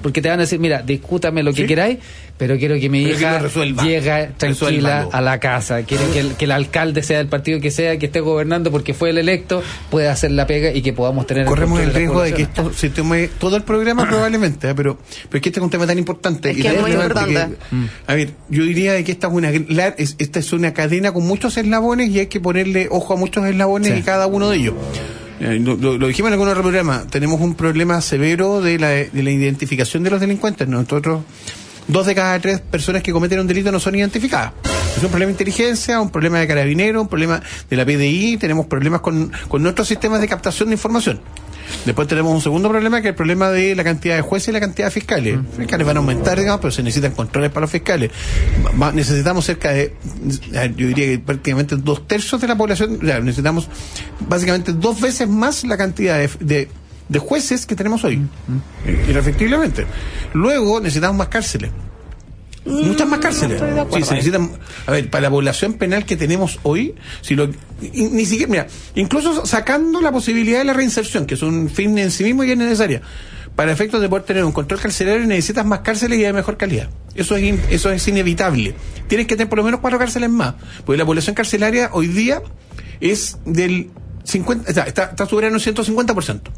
porque te van a decir, mira, discútame lo que ¿Sí? queráis, pero quiero que mi Pero que hija lo resuelva. llegue tranquila Resuélvalo. a la casa, quiero que el, que el alcalde sea del partido que sea, que esté gobernando porque fue el electo, pueda hacer la pega y que podamos tener Corremos control el la riesgo de que población. esto se tome todo el programa probablemente, ¿eh? pero pero es que este es un tema tan importante. Es y que tan es muy relevante importante. que- a ver, yo diría de que esta es una la- es- esta es una cadena con muchos eslabones y hay que ponerle ojo a muchos eslabones Sí. y cada uno de ellos. Eh, Lo, lo- lo dijimos en algún otro programa, tenemos un problema severo de la, de la identificación de los delincuentes. Nosotros, dos de cada tres personas que cometen un delito no son identificadas. Es un problema de inteligencia, un problema de carabineros, un problema de la P D I, tenemos problemas con, con nuestros sistemas de captación de información. Después tenemos un segundo problema, que es el problema de la cantidad de jueces y la cantidad de fiscales. Los fiscales van a aumentar, digamos, pero se necesitan controles para los fiscales. Va- necesitamos cerca de, yo diría que prácticamente dos tercios de la población, o sea, necesitamos básicamente dos veces más la cantidad de, de, de jueces que tenemos hoy. Eh, Irrefectiblemente. Luego necesitamos más cárceles. Muchas más cárceles. no estoy de acuerdo Sí, se ahí. necesitan. A ver, para la población penal que tenemos hoy, si lo, y- ni siquiera, mira, incluso sacando la posibilidad de la reinserción, que es un fin en sí mismo y es necesaria, para efectos de poder tener un control carcelario necesitas más cárceles y de mejor calidad. Eso es, in- eso es inevitable. Tienes que tener por lo menos cuatro cárceles más, porque la población carcelaria hoy día es del cincuenta, o sea, está, está superando un ciento cincuenta por ciento.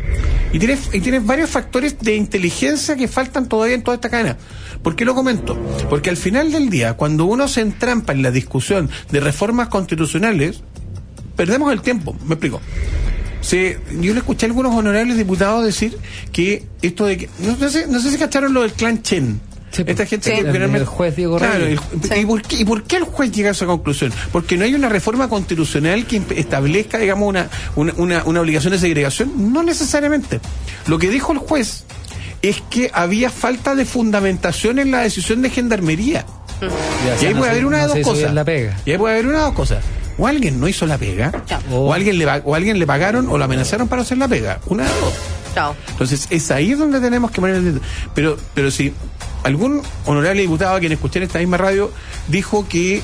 Y tienes, y tienes varios factores de inteligencia que faltan todavía en toda esta cadena. ¿Por qué lo comento? Porque al final del día, cuando uno se entrampa en la discusión de reformas constitucionales, perdemos el tiempo. Me explico. Se, yo le escuché a algunos honorables diputados decir que esto de que... No, no sé, no sé si cacharon lo del clan Chen. Sí, Esta gente sí. que El- finalmente- el juez Diego Claro, Reyes. el- Sí. ¿y, por qué, ¿Y por qué el juez llega a esa conclusión? Porque no hay una reforma constitucional que imp- establezca, digamos, una, una, una, una obligación de segregación. No necesariamente. Lo que dijo el juez es que había falta de fundamentación en la decisión de gendarmería. Ya, Y ahí o sea, no puede se- haber una no de se dos hizo cosas. bien la pega. Y ahí puede haber una de dos cosas. O alguien no hizo la pega, Ya. o alguien le va- o alguien le pagaron o lo amenazaron para hacer la pega. Una de dos. Chao. Entonces, es ahí donde tenemos que poner el dedo. Pero, pero si algún honorable diputado a quien escuché en esta misma radio dijo que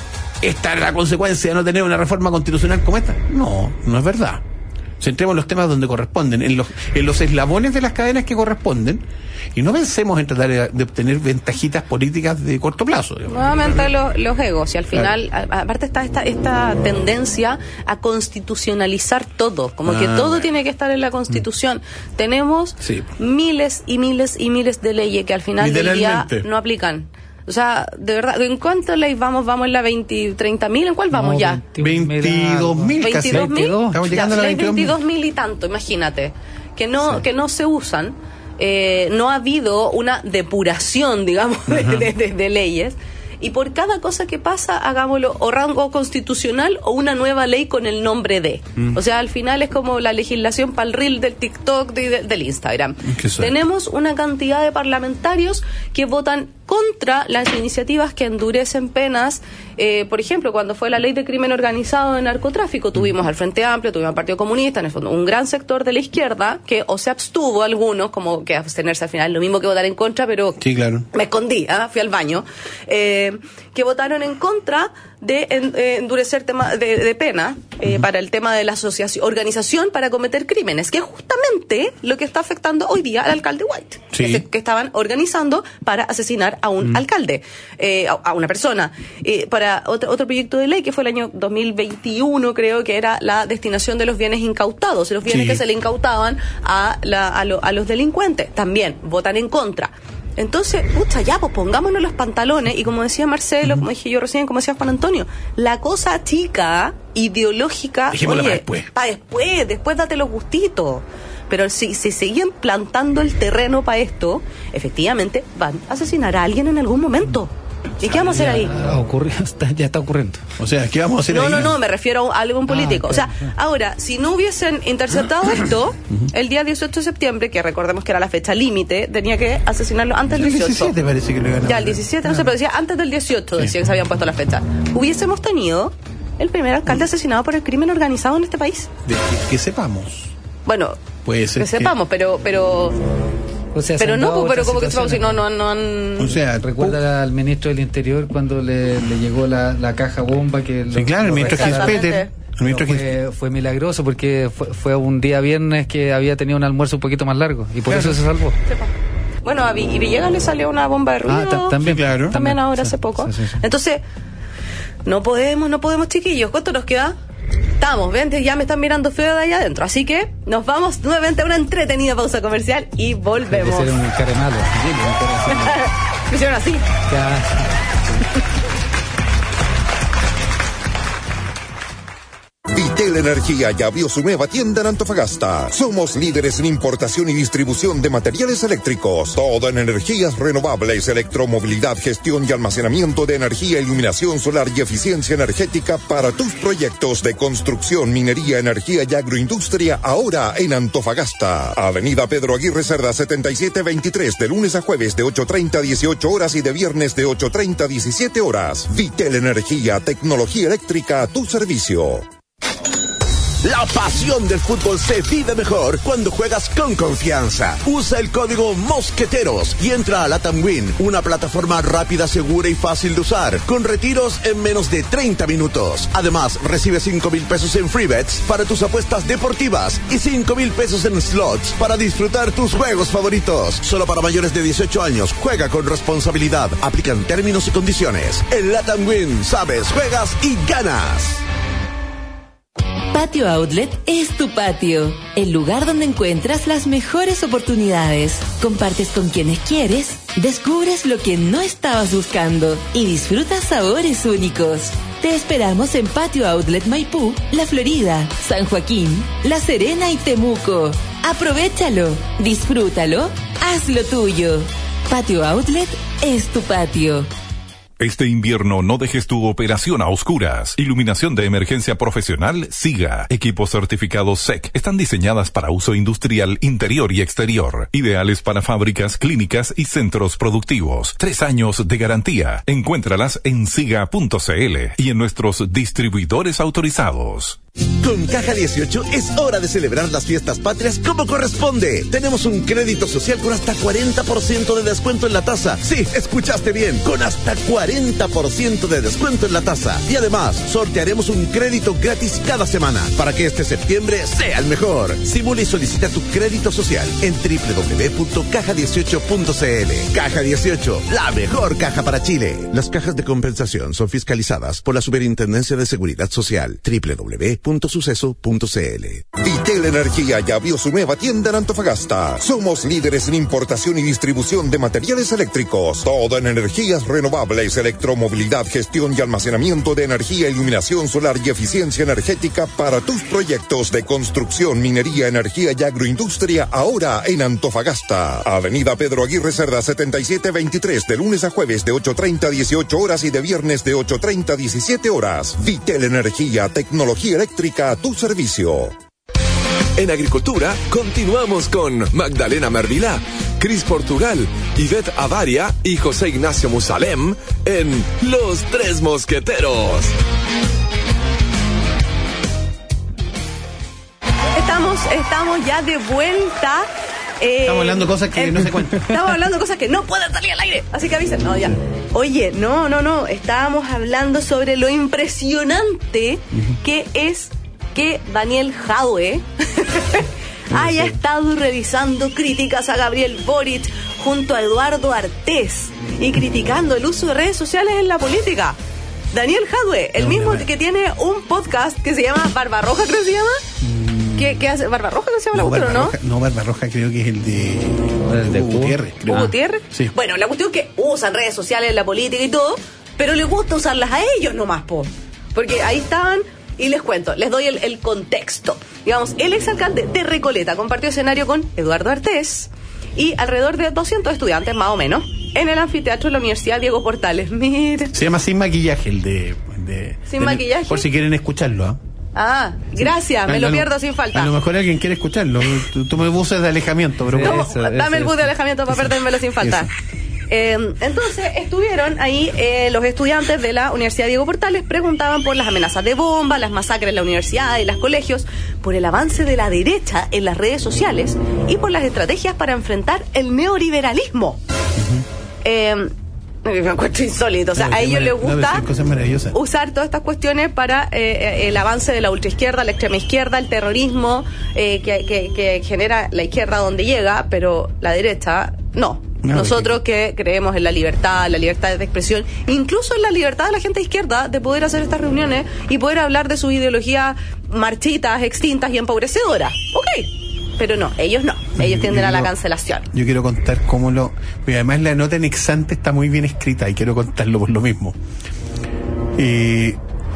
esta era la consecuencia de no tener una reforma constitucional como esta, no, no es verdad. Centremos los temas donde corresponden, en los, en los eslabones de las cadenas que corresponden, y no pensemos en tratar de, de obtener ventajitas políticas de corto plazo. digamos. Nuevamente los, los egos y al final, a- aparte está esta, esta tendencia a constitucionalizar todo, como que Ah, todo bueno. tiene que estar en la Constitución. Tenemos Sí. miles y miles y miles de leyes que al final del día Literalmente. no aplican. O sea, de verdad, ¿en cuántas leyes vamos? ¿Vamos en la veinte, treinta mil? ¿En cuál vamos No, ya? veintidós mil casi. ¿veintidós mil? Estamos llegando Ya, a la hay veintidós mil. veintidós mil y tanto, imagínate. Que no, que no se usan. Eh, no ha habido una depuración, digamos, de, de- de- de leyes. Y por cada cosa que pasa, hagámoslo o rango constitucional o una nueva ley con el nombre de. O sea, al final es como la legislación para el reel del TikTok, de- de- del Instagram. ¿Qué soy? Tenemos una cantidad de parlamentarios que votan contra las iniciativas que endurecen penas. Eh, por ejemplo, cuando fue la ley de crimen organizado de narcotráfico, tuvimos al Frente Amplio, tuvimos al Partido Comunista, en el fondo un gran sector de la izquierda que o se abstuvo algunos, como que abstenerse al final, lo mismo que votar en contra, pero Sí, claro. me escondí, ¿ah? Fui al baño, eh, que votaron en contra de en- eh, endurecer tema de, de pena eh, para el tema de la asociación, organización para cometer crímenes, que es justamente lo que está afectando hoy día al alcalde White, Sí. que, se- que estaban organizando para asesinar a un alcalde, eh, a, a una persona, eh, para otro, otro proyecto de ley que fue el año dos mil veintiuno, creo que era la destinación de los bienes incautados, los bienes Sí. que se le incautaban a, la, a, lo- a los delincuentes, también votan en contra. Entonces, pucha, ya, pues pongámonos los pantalones y como decía Marcelo, como dije yo recién, como decía Juan Antonio, la cosa chica, ideológica, Dejémosla oye, para después. para después, después date los gustitos. Pero si se siguen plantando el terreno para esto, efectivamente van a asesinar a alguien en algún momento. ¿Y qué vamos a hacer ahí? Ya ocurrió, está- ya está ocurriendo. O sea, ¿qué vamos a hacer No, ahí? no, no, me refiero a algún político. Ah, O sea, claro. ahora, si no hubiesen interceptado esto, el día dieciocho de septiembre, que recordemos que era la fecha límite, tenía que asesinarlo antes del El dieciocho. diecisiete parece que lo ganamos. Ya, el diecisiete, no sé, pero decía antes del dieciocho, Sí. decía que se habían puesto la fecha. Hubiésemos tenido el primer alcalde asesinado por el crimen organizado en este país. De que, que sepamos. Bueno, Puede ser que sepamos, pero, pero, O sea, se pero han no, dado pues, pero otras como que sepamos, si no, situaciones. no, no han... O sea, Recuerda al ministro del Interior cuando le, le llegó la, la caja bomba que Sí, claro, el ministro Exactamente. Gilspeter. El ministro Gils- fue, fue milagroso porque fue, fue un día viernes que había tenido un almuerzo un poquito más largo y por Claro. eso se salvó. Bueno, a Vi- y Villegas le salió una bomba de ruido. Ah, ta- también, claro. También ahora Sí, hace poco. sí, sí, sí. Entonces, no podemos, no podemos, chiquillos. ¿Cuánto nos queda? Estamos, ven, ya me están mirando feo de allá adentro. Así que nos vamos nuevamente a una entretenida pausa comercial y volvemos. Debe ser un caremalo. Sí, un caremalo. Me hicieron así. Ya. Vitel Energía ya abrió su nueva tienda en Antofagasta. Somos líderes en importación y distribución de materiales eléctricos. Todo en energías renovables, electromovilidad, gestión y almacenamiento de energía, iluminación solar y eficiencia energética para tus proyectos de construcción, minería, energía y agroindustria ahora en Antofagasta. Avenida Pedro Aguirre Cerda setenta y siete veintitrés, de lunes a jueves de ocho treinta a dieciocho horas y de viernes de ocho treinta a diecisiete horas. Vitel Energía, tecnología eléctrica a tu servicio. La pasión del fútbol se vive mejor cuando juegas con confianza. Usa el código Mosqueteros y entra a Latam Win, una plataforma rápida, segura y fácil de usar, con retiros en menos de treinta minutos. Además, recibe cinco mil pesos en free bets para tus apuestas deportivas y cinco mil pesos en slots para disfrutar tus juegos favoritos. Solo para mayores de dieciocho años. Juega con responsabilidad. Aplican términos y condiciones. En Latam Win, sabes, juegas y ganas. Patio Outlet es tu patio, el lugar donde encuentras las mejores oportunidades. Compartes con quienes quieres, descubres lo que no estabas buscando y disfrutas sabores únicos. Te esperamos en Patio Outlet Maipú, La Florida, San Joaquín, La Serena y Temuco. Aprovechalo, disfrútalo, hazlo tuyo. Patio Outlet es tu patio. Este invierno no dejes tu operación a oscuras. Iluminación de emergencia profesional SIGA. Equipos certificados S E C. Están diseñadas para uso industrial interior y exterior. Ideales para fábricas, clínicas y centros productivos. Tres años de garantía. Encuéntralas en siga punto cl y en nuestros distribuidores autorizados. Con Caja dieciocho es hora de celebrar las fiestas patrias como corresponde. Tenemos un crédito social con hasta cuarenta por ciento de descuento en la tasa. Sí, escuchaste bien, con hasta cuarenta por ciento de descuento en la tasa. Y además, sortearemos un crédito gratis cada semana para que este septiembre sea el mejor. Simula y solicita tu crédito social en doble u doble u doble u punto caja dieciocho punto cl. Caja dieciocho, la mejor caja para Chile. Las cajas de compensación son fiscalizadas por la Superintendencia de Seguridad Social. doble u doble u doble u punto suceso punto cl. Vitel Energía ya abrió su nueva tienda en Antofagasta. Somos líderes en importación y distribución de materiales eléctricos. Todo en energías renovables, electromovilidad, gestión y almacenamiento de energía, iluminación solar y eficiencia energética para tus proyectos de construcción, minería, energía y agroindustria ahora en Antofagasta. Avenida Pedro Aguirre Cerda setenta y siete veintitrés, de lunes a jueves de ocho treinta a dieciocho horas y de viernes de ocho treinta a diecisiete horas. Vitel Energía, tecnología eléctrica a tu servicio. En agricultura, continuamos con Magdalena Mervilá, Cris Portugal, Ivette Avaria y José Ignacio Musalem en Los Tres Mosqueteros. Estamos, estamos ya de vuelta. Eh, Estamos hablando cosas que eh, no se cuentan. Estamos hablando cosas que no pueden salir al aire. Así que avisen. No, ya. Oye, no, no, no. Estábamos hablando sobre lo impresionante uh-huh. que es que Daniel Jadwe haya estado revisando críticas a Gabriel Boric junto a Eduardo Artés y criticando el uso de redes sociales en la política. Daniel Jadwe, el no, mismo no, que tiene un podcast que se llama Barbarroja, creo que se llama. Mm. ¿Qué, ¿Qué hace? ¿Barbarroja que se llama no, la cuestión, no? No, Barbarroja creo que es el de, el de Hugo Gutiérrez. ¿Hugo Gutiérrez? Sí. Bueno, la cuestión es que usan redes sociales en la política y todo, pero les gusta usarlas a ellos nomás, po. Porque ahí estaban, y les cuento, les doy el, el contexto. Digamos, el exalcalde de Recoleta compartió escenario con Eduardo Artés y alrededor de doscientos estudiantes, más o menos, en el anfiteatro de la Universidad Diego Portales. Mira. Se llama Sin Maquillaje, el de... de ¿Sin de, maquillaje? Por si quieren escucharlo, ¿ah? ¿eh? Ah, gracias, sí. me lo pierdo sin falta. A lo mejor alguien quiere escucharlo. Tú, tú me buses de alejamiento, pero... Sí, bueno. eso, dame eso, el bus de alejamiento para perdérmelo sin falta. Eh, entonces estuvieron ahí eh, los estudiantes de la Universidad Diego Portales, preguntaban por las amenazas de bomba, las masacres en la universidad y los colegios, por el avance de la derecha en las redes sociales y por las estrategias para enfrentar el neoliberalismo. Uh-huh. eh, me encuentro insólito, o sea, no, a ellos les gusta no, usar todas estas cuestiones para eh, el avance de la ultraizquierda, la extrema izquierda, el terrorismo eh, que, que, que genera la izquierda donde llega, pero la derecha no. No, Nosotros que creemos en la libertad, la libertad de expresión, incluso en la libertad de la gente de izquierda de poder hacer estas reuniones y poder hablar de sus ideologías marchitas, extintas y empobrecedoras. Ok, pero no, ellos no, ellos tienden a la cancelación. Yo quiero contar cómo lo... Pero además la nota en ex ante está muy bien escrita y quiero contarlo por lo mismo. Eh...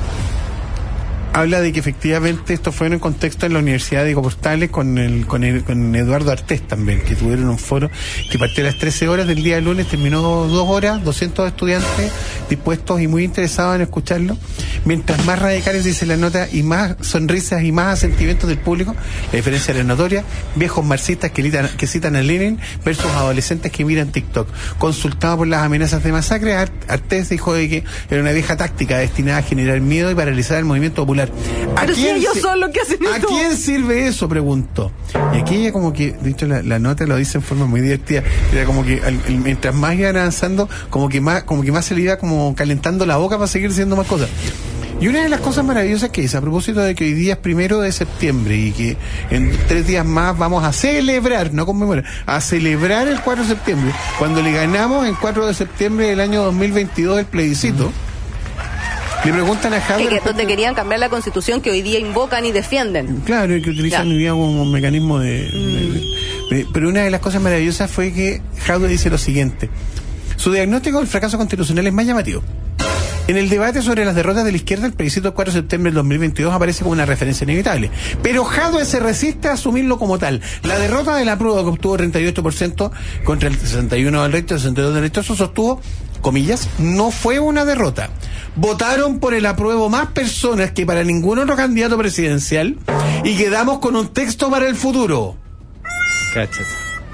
Habla de que efectivamente esto fue en un contexto en la Universidad de Diego Portales con el, con el, con Eduardo Artés también, que tuvieron un foro que partió a las trece horas del día lunes, terminó dos horas, doscientos estudiantes dispuestos y muy interesados en escucharlo. Mientras más radicales dice la nota y más sonrisas y más asentimientos del público, la diferencia era notoria. Viejos marxistas que, litan, que citan a Lenin versus adolescentes que miran TikTok. Consultado por las amenazas de masacre, Artés dijo de que era una vieja táctica destinada a generar miedo y paralizar el movimiento popular. Pero si ellos son los que hacen ¿A esto? quién sirve eso? Preguntó. Y aquí ella como que, de hecho la, la nota lo dice en forma muy divertida, era como que al, el, mientras más iban avanzando, como que más, como que más se le iba como calentando la boca para seguir haciendo más cosas. Y una de las cosas maravillosas que dice, a propósito de que hoy día es primero de septiembre y que en tres días más vamos a celebrar, no conmemorar, a celebrar el cuatro de septiembre, cuando le ganamos el cuatro de septiembre del año dos mil veintidós el plebiscito. Le preguntan a Jadwe... Que donde querían cambiar la Constitución que hoy día invocan y defienden. Claro, y que utilizan hoy día como un mecanismo de, mm. de, de... Pero una de las cosas maravillosas fue que Jadwe dice lo siguiente. Su diagnóstico del fracaso constitucional es más llamativo. En el debate sobre las derrotas de la izquierda, el plebiscito del cuatro de septiembre del dos mil veintidós aparece como una referencia inevitable. Pero Jadwe se resiste a asumirlo como tal. La derrota de la prueba, que obtuvo treinta y ocho por ciento contra el sesenta y uno por ciento del resto, el sesenta y dos por ciento del resto, sostuvo, comillas, no fue una derrota. Votaron por el apruebo más personas que para ningún otro candidato presidencial y quedamos con un texto para el futuro. Cáchate.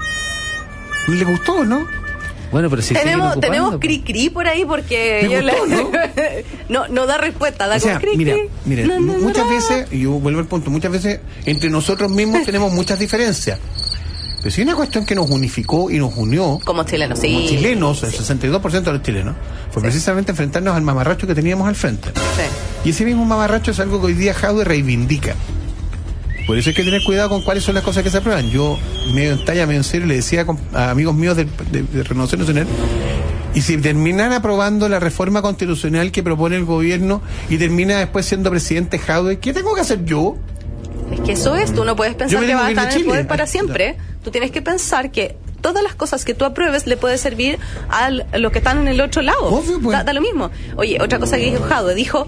¿Le gustó, no? Bueno, pero si tenemos tenemos cri cri por ahí porque yo gustó, le... ¿no? no no da respuesta, da o sea, con cri mira, cri. mira, no, no, muchas no. veces, y yo vuelvo al punto, muchas veces entre nosotros mismos tenemos muchas diferencias. Pero si hay una cuestión que nos unificó y nos unió como chilenos, sí. Como chilenos, el sesenta y dos por ciento de los chilenos, fue sí. precisamente enfrentarnos al mamarracho que teníamos al frente. Sí. Y ese mismo mamarracho es algo que hoy día Jadwe reivindica. Por eso hay que tener cuidado con cuáles son las cosas que se aprueban. Yo, medio en talla, medio en serio, le decía a amigos míos de, de, de Renovación Nacional, y si terminan aprobando la reforma constitucional que propone el gobierno y termina después siendo presidente Jadwe, ¿qué tengo que hacer yo? Es que eso es, tú no puedes pensar que vas a estar en el poder para siempre. Tú tienes que pensar que todas las cosas que tú apruebes le puede servir a los que están en el otro lado. Obvio, pues. da, da lo mismo. Oye, otra cosa que dijo Jadwe, dijo,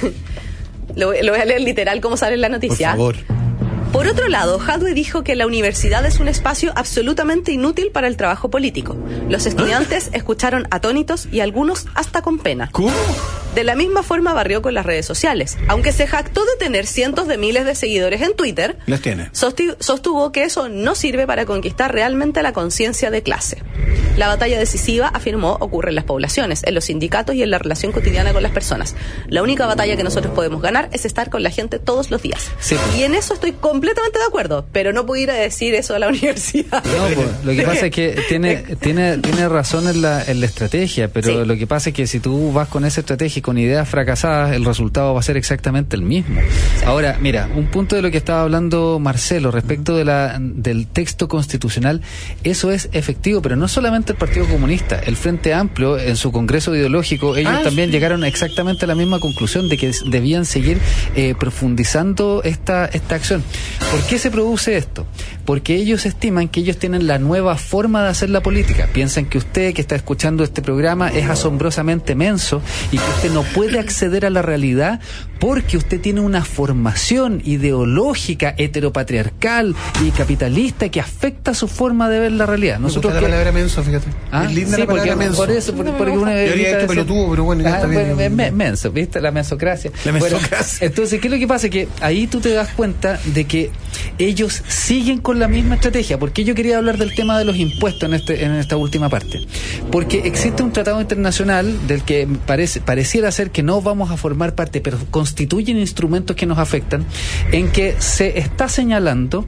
lo, lo voy a leer literal como sale en la noticia. Por favor. Por otro lado, Jadwe dijo que la universidad es un espacio absolutamente inútil para el trabajo político. Los estudiantes ¿Ah? escucharon atónitos y algunos hasta con pena. ¿Cómo? De la misma forma barrió con las redes sociales. Aunque se jactó de tener cientos de miles de seguidores en Twitter, las tiene. Sostu- sostuvo que eso no sirve para conquistar realmente la conciencia de clase. La batalla decisiva, afirmó, ocurre en las poblaciones, en los sindicatos y en la relación cotidiana con las personas. La única batalla que nosotros podemos ganar es estar con la gente todos los días. Sí. Y en eso estoy completamente de acuerdo, pero no pudiera decir eso a la universidad. No, pues, lo que pasa es que tiene tiene tiene razón en la, en la estrategia, pero sí. Lo que pasa es que si tú vas con esa estrategia y con ideas fracasadas, el resultado va a ser exactamente el mismo. Sí. Ahora, mira, un punto de lo que estaba hablando Marcelo respecto de la del texto constitucional, eso es efectivo, pero no solamente el Partido Comunista, el Frente Amplio en su congreso ideológico, ellos ah, también sí. llegaron exactamente a la misma conclusión de que debían seguir eh, profundizando esta esta acción. ¿Por qué se produce esto? Porque ellos estiman que ellos tienen la nueva forma de hacer la política. Piensan que usted que está escuchando este programa es asombrosamente menso y que usted no puede acceder a la realidad porque usted tiene una formación ideológica heteropatriarcal y capitalista que afecta su forma de ver la realidad. Nosotros me gusta la palabra menso, fíjate. ¿Ah? Es linda sí, la palabra menso. Por eso, por, porque una yo haría esto pelotudo, pero bueno, ya ah, está bien. Bueno, men, menso, ¿viste? La mensocracia. La mensocracia. Bueno, entonces, ¿qué es lo que pasa? Que ahí tú te das cuenta de que ellos siguen con la misma estrategia. ¿Por qué yo quería hablar del tema de los impuestos en este en esta última parte? Porque existe un tratado internacional del que parece pareciera ser que no vamos a formar parte, pero constituyen instrumentos que nos afectan, en que se está señalando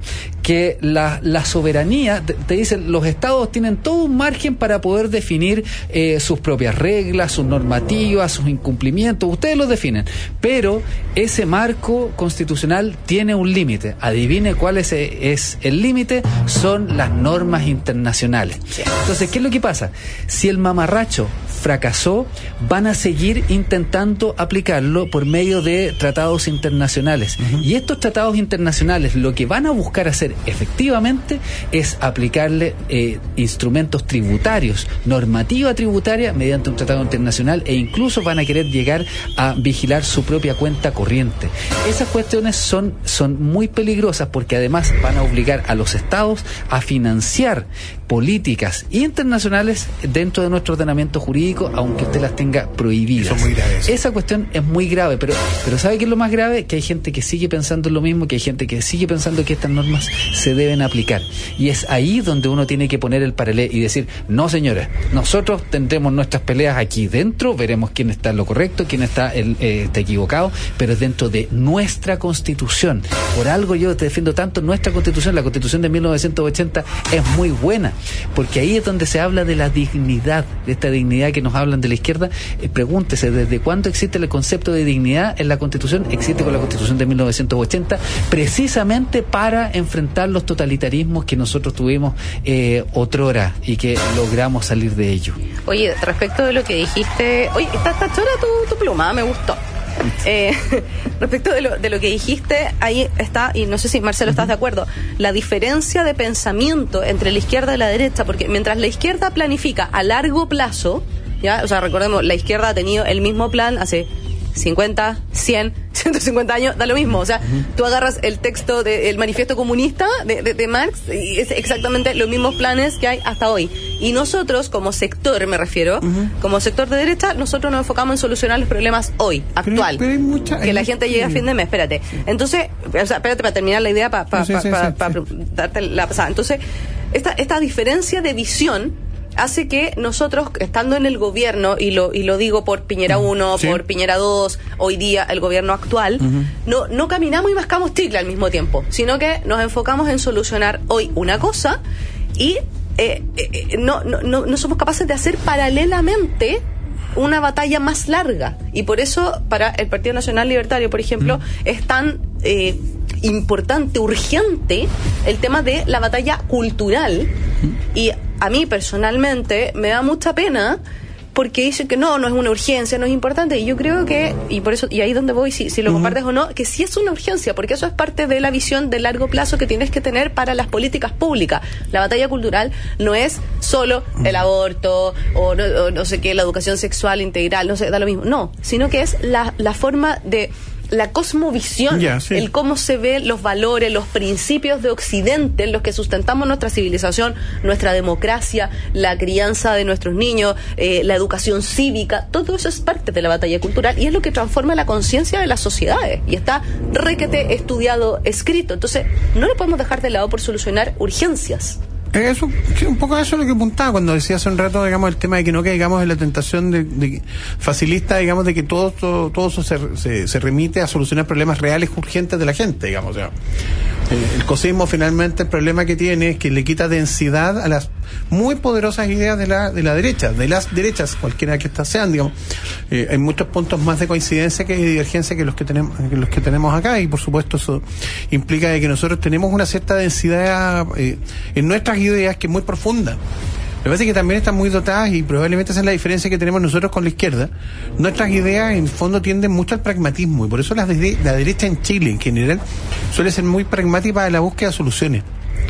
que la, la soberanía, te, te dicen, los estados tienen todo un margen para poder definir eh, sus propias reglas, sus normativas, sus incumplimientos, ustedes los definen, pero ese marco constitucional tiene un límite. Adivine cuál es, es el límite, son las normas internacionales. Entonces, ¿qué es lo que pasa? Si el mamarracho fracasó, van a seguir intentando aplicarlo por medio de tratados internacionales. Uh-huh. Y estos tratados internacionales lo que van a buscar hacer efectivamente es aplicarle eh, instrumentos tributarios, normativa tributaria mediante un tratado internacional, e incluso van a querer llegar a vigilar su propia cuenta corriente. Esas cuestiones son, son muy peligrosas porque además van a obligar a los estados a financiar políticas internacionales dentro de nuestro ordenamiento jurídico, aunque usted las tenga prohibidas. Eso es muy grave, eso. Esa cuestión es muy grave, pero, pero ¿sabe qué es lo más grave? Que hay gente que sigue pensando en lo mismo, que hay gente que sigue pensando que estas normas se deben aplicar. Y es ahí donde uno tiene que poner el paralelo y decir, no señores, nosotros tendremos nuestras peleas aquí dentro, veremos quién está en lo correcto, quién está, el, eh, está equivocado, pero es dentro de nuestra Constitución. Por algo yo te defiendo tanto nuestra Constitución. La Constitución de mil novecientos ochenta es muy buena, porque ahí es donde se habla de la dignidad, de esta dignidad que nos hablan de la izquierda. Eh, pregúntese, ¿desde cuándo existe el concepto de dignidad en la Constitución? Existe con la Constitución de mil novecientos ochenta, precisamente para enfrentar los totalitarismos que nosotros tuvimos eh, otrora y que logramos salir de ello. Oye, respecto de lo que dijiste, oye, está, está chora tu, tu pluma, me gustó. Eh, respecto de lo, de lo que dijiste, ahí está, y no sé si Marcelo estás de acuerdo, la diferencia de pensamiento entre la izquierda y la derecha, porque mientras la izquierda planifica a largo plazo, ya, o sea, recordemos, la izquierda ha tenido el mismo plan hace cincuenta, cien, ciento cincuenta años, da lo mismo. O sea, uh-huh. tú agarras el texto del manifiesto comunista de, de, de Marx y es exactamente los mismos planes que hay hasta hoy. Y nosotros, como sector, me refiero, uh-huh. como sector de derecha, nosotros nos enfocamos en solucionar los problemas hoy, actual. Pero, pero hay mucha, que hay la gente mucha... llegue a fin de mes, espérate. Entonces, o sea, espérate para terminar la idea, para pa, sí, pa, sí, pa, sí, pa, sí. pa, darte la pasada. Entonces, esta, esta diferencia de visión hace que nosotros, estando en el gobierno, y lo y lo digo por Piñera uno, sí. por Piñera dos, hoy día el gobierno actual, uh-huh. no no caminamos y mascamos chicle al mismo tiempo, sino que nos enfocamos en solucionar hoy una cosa y eh, eh, no, no, no, no somos capaces de hacer paralelamente una batalla más larga. Y por eso, para el Partido Nacional Libertario, por ejemplo, uh-huh. es tan eh, importante, urgente, el tema de la batalla cultural. Uh-huh. Y a mí personalmente me da mucha pena porque dicen que no, no es una urgencia, no es importante, y yo creo que, y por eso, y ahí donde voy, si, si lo uh-huh. compartes o no, que sí es una urgencia, porque eso es parte de la visión de largo plazo que tienes que tener para las políticas públicas. La batalla cultural no es solo el aborto, o no, o no sé qué, la educación sexual integral, no sé, da lo mismo, no, sino que es la, la forma de la cosmovisión, yeah, sí. el cómo se ven los valores, los principios de Occidente en los que sustentamos nuestra civilización, nuestra democracia, la crianza de nuestros niños, eh, la educación cívica, todo eso es parte de la batalla cultural y es lo que transforma la conciencia de las sociedades y está requete estudiado, escrito. Entonces no lo podemos dejar de lado por solucionar urgencias. Eso, un poco eso es lo que apuntaba cuando decía hace un rato, digamos, el tema de que no caigamos en la tentación de, de facilista, digamos, de que todo, todo, todo eso se, se, se remite a solucionar problemas reales urgentes de la gente, digamos. O sea, el, el cosismo finalmente el problema que tiene es que le quita densidad a las muy poderosas ideas de la, de la derecha, de las derechas, cualquiera que estas sean, digamos. Eh, hay muchos puntos más de coincidencia que de divergencia que los que tenemos, que los que tenemos acá, y por supuesto eso implica de que nosotros tenemos una cierta densidad eh, en nuestras ideas que es muy profunda. Me parece que también están muy dotadas y probablemente esa es la diferencia que tenemos nosotros con la izquierda. Nuestras ideas en el fondo tienden mucho al pragmatismo y por eso la, de, la derecha en Chile en general suele ser muy pragmática para la búsqueda de soluciones.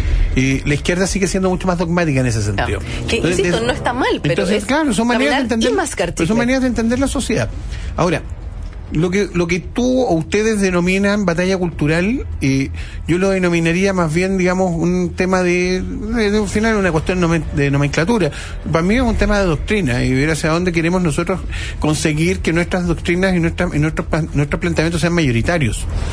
Y la izquierda sigue siendo mucho más dogmática en ese sentido. No, que, entonces, insisto, no está mal, pero entonces, es claro, son maneras de entender, pero son maneras de entender la sociedad. Ahora, Lo que lo que tú o ustedes denominan batalla cultural, eh, yo lo denominaría más bien, digamos, un tema de, de, de al final una cuestión de nomenclatura. Para mí es un tema de doctrina y ver hacia dónde queremos nosotros conseguir que nuestras doctrinas y, nuestra, y nuestros, nuestros planteamientos sean mayoritarios.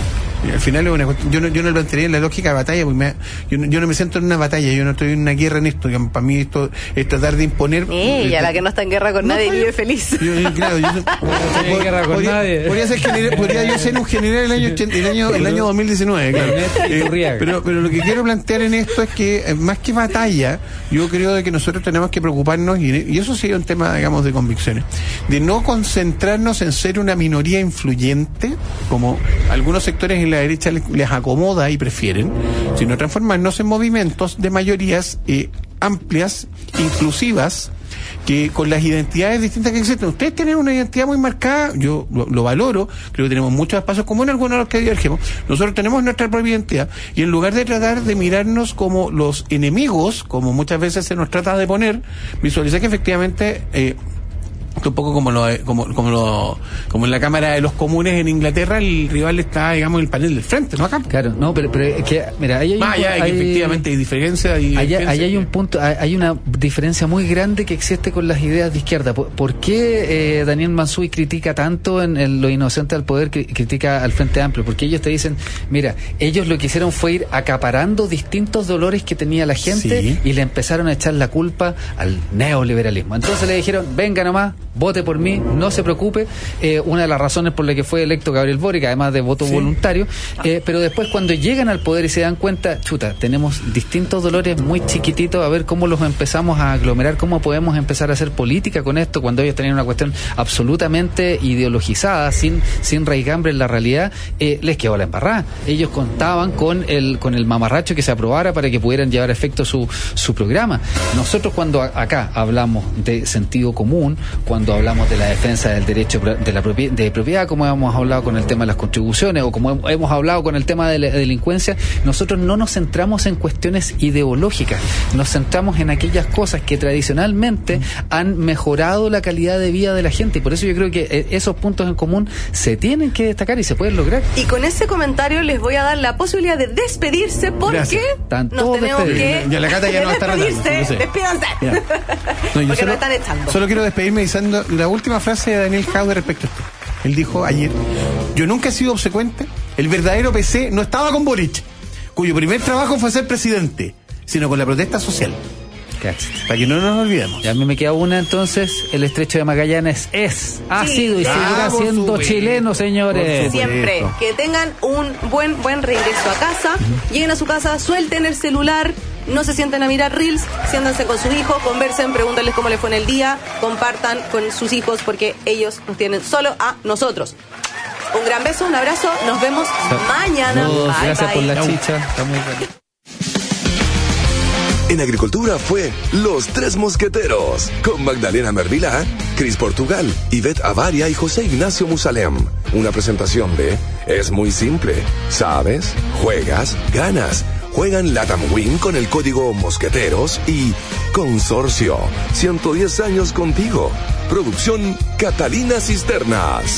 Y al final es una cuestión, yo no, yo no lo plantearía en la lógica de batalla, porque me, yo, no, yo no me siento en una batalla, yo no estoy en una guerra en esto, digamos, para mí esto es tratar de imponer. Eh, y a la que no está en guerra con no, nadie yo, vive feliz. Yo, yo, claro, yo, no en guerra con podría, nadie. Podría, ser general, podría yo ser un general el año ochenta, el año, el año dos mil diecinueve, claro. Eh, pero, pero lo que quiero plantear en esto es que eh, más que batalla, yo creo de que nosotros tenemos que preocuparnos, y, y eso sería un tema, digamos, de convicciones, de no concentrarnos en ser una minoría influyente, como algunos sectores en la derecha les, les acomoda y prefieren, sino transformarnos en movimientos de mayorías eh, amplias, inclusivas, que con las identidades distintas que existen. Ustedes tienen una identidad muy marcada, yo lo, lo valoro, creo que tenemos muchos espacios comunes, algunos de los que divergemos. Nosotros tenemos nuestra propia identidad, y en lugar de tratar de mirarnos como los enemigos, como muchas veces se nos trata de poner, visualizar que efectivamente eh, un poco como lo, como, como lo, como en la Cámara de los Comunes en Inglaterra, el rival está, digamos, en el panel del frente, ¿no? Acá. Claro, no, pero, pero es que, mira, ahí hay, Más allá de que efectivamente hay diferencia. Hay allá, allá hay un punto, hay una diferencia muy grande que existe con las ideas de izquierda. ¿Por, por qué eh, Daniel Mansuy critica tanto en, en Lo Inocente del Poder, que critica al Frente Amplio? Porque ellos te dicen, mira, ellos lo que hicieron fue ir acaparando distintos dolores que tenía la gente, sí, y le empezaron a echar la culpa al neoliberalismo. Entonces le dijeron, venga nomás, vote por mí, no se preocupe. Eh, una de las razones por la que fue electo Gabriel Boric, además de voto, sí, voluntario, eh, pero después cuando llegan al poder y se dan cuenta, chuta, tenemos distintos dolores muy chiquititos, a ver cómo los empezamos a aglomerar, cómo podemos empezar a hacer política con esto, cuando ellos tenían una cuestión absolutamente ideologizada, sin, sin raigambre en la realidad, eh, les quedó la embarrada. Ellos contaban con el, con el mamarracho que se aprobara para que pudieran llevar a efecto su, su programa. Nosotros cuando a, acá hablamos de sentido común, cuando hablamos de la defensa del derecho de la propiedad, de propiedad, como hemos hablado con el tema de las contribuciones, o como hemos hablado con el tema de la delincuencia, nosotros no nos centramos en cuestiones ideológicas, nos centramos en aquellas cosas que tradicionalmente han mejorado la calidad de vida de la gente, y por eso yo creo que esos puntos en común se tienen que destacar y se pueden lograr. Y con ese comentario les voy a dar la posibilidad de despedirse, porque nos tenemos que ya la Cata ya no está despedirse. No sé. Despídanse. No, porque solo, nos están echando. Solo quiero despedirme diciendo la última frase de Daniel Jaude respecto a esto. Él dijo ayer, yo nunca he sido obsecuente, el verdadero P C no estaba con Boric, cuyo primer trabajo fue ser presidente, sino con la protesta social. Para que no nos olvidemos. Y a mí me queda una, entonces, el Estrecho de Magallanes es, ha sí, sido y seguirá ah, siendo supuesto. chileno, señores. Siempre. Que tengan un buen buen regreso a casa, uh-huh. lleguen a su casa, suelten el celular, no se sienten a mirar reels, siéntanse con sus hijos, conversen, pregúntenles cómo les fue en el día, compartan con sus hijos, porque ellos nos tienen solo a nosotros. Un gran beso, un abrazo, nos vemos mañana. Todos, bye, bye. Gracias por la chicha. Está muy bien. En Agricultura fue Los Tres Mosqueteros, con Magdalena Mervilá, Cris Portugal, Ivette Avaria y José Ignacio Musalem. Una presentación de Es muy simple. ¿Sabes? Juegas, ganas. Juegan Latam Win con el código Mosqueteros y Consorcio. ciento diez años contigo. Producción Catalina Cisternas.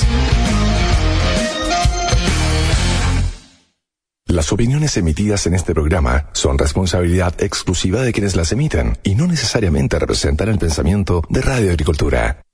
Las opiniones emitidas en este programa son responsabilidad exclusiva de quienes las emiten y no necesariamente representan el pensamiento de Radio Agricultura.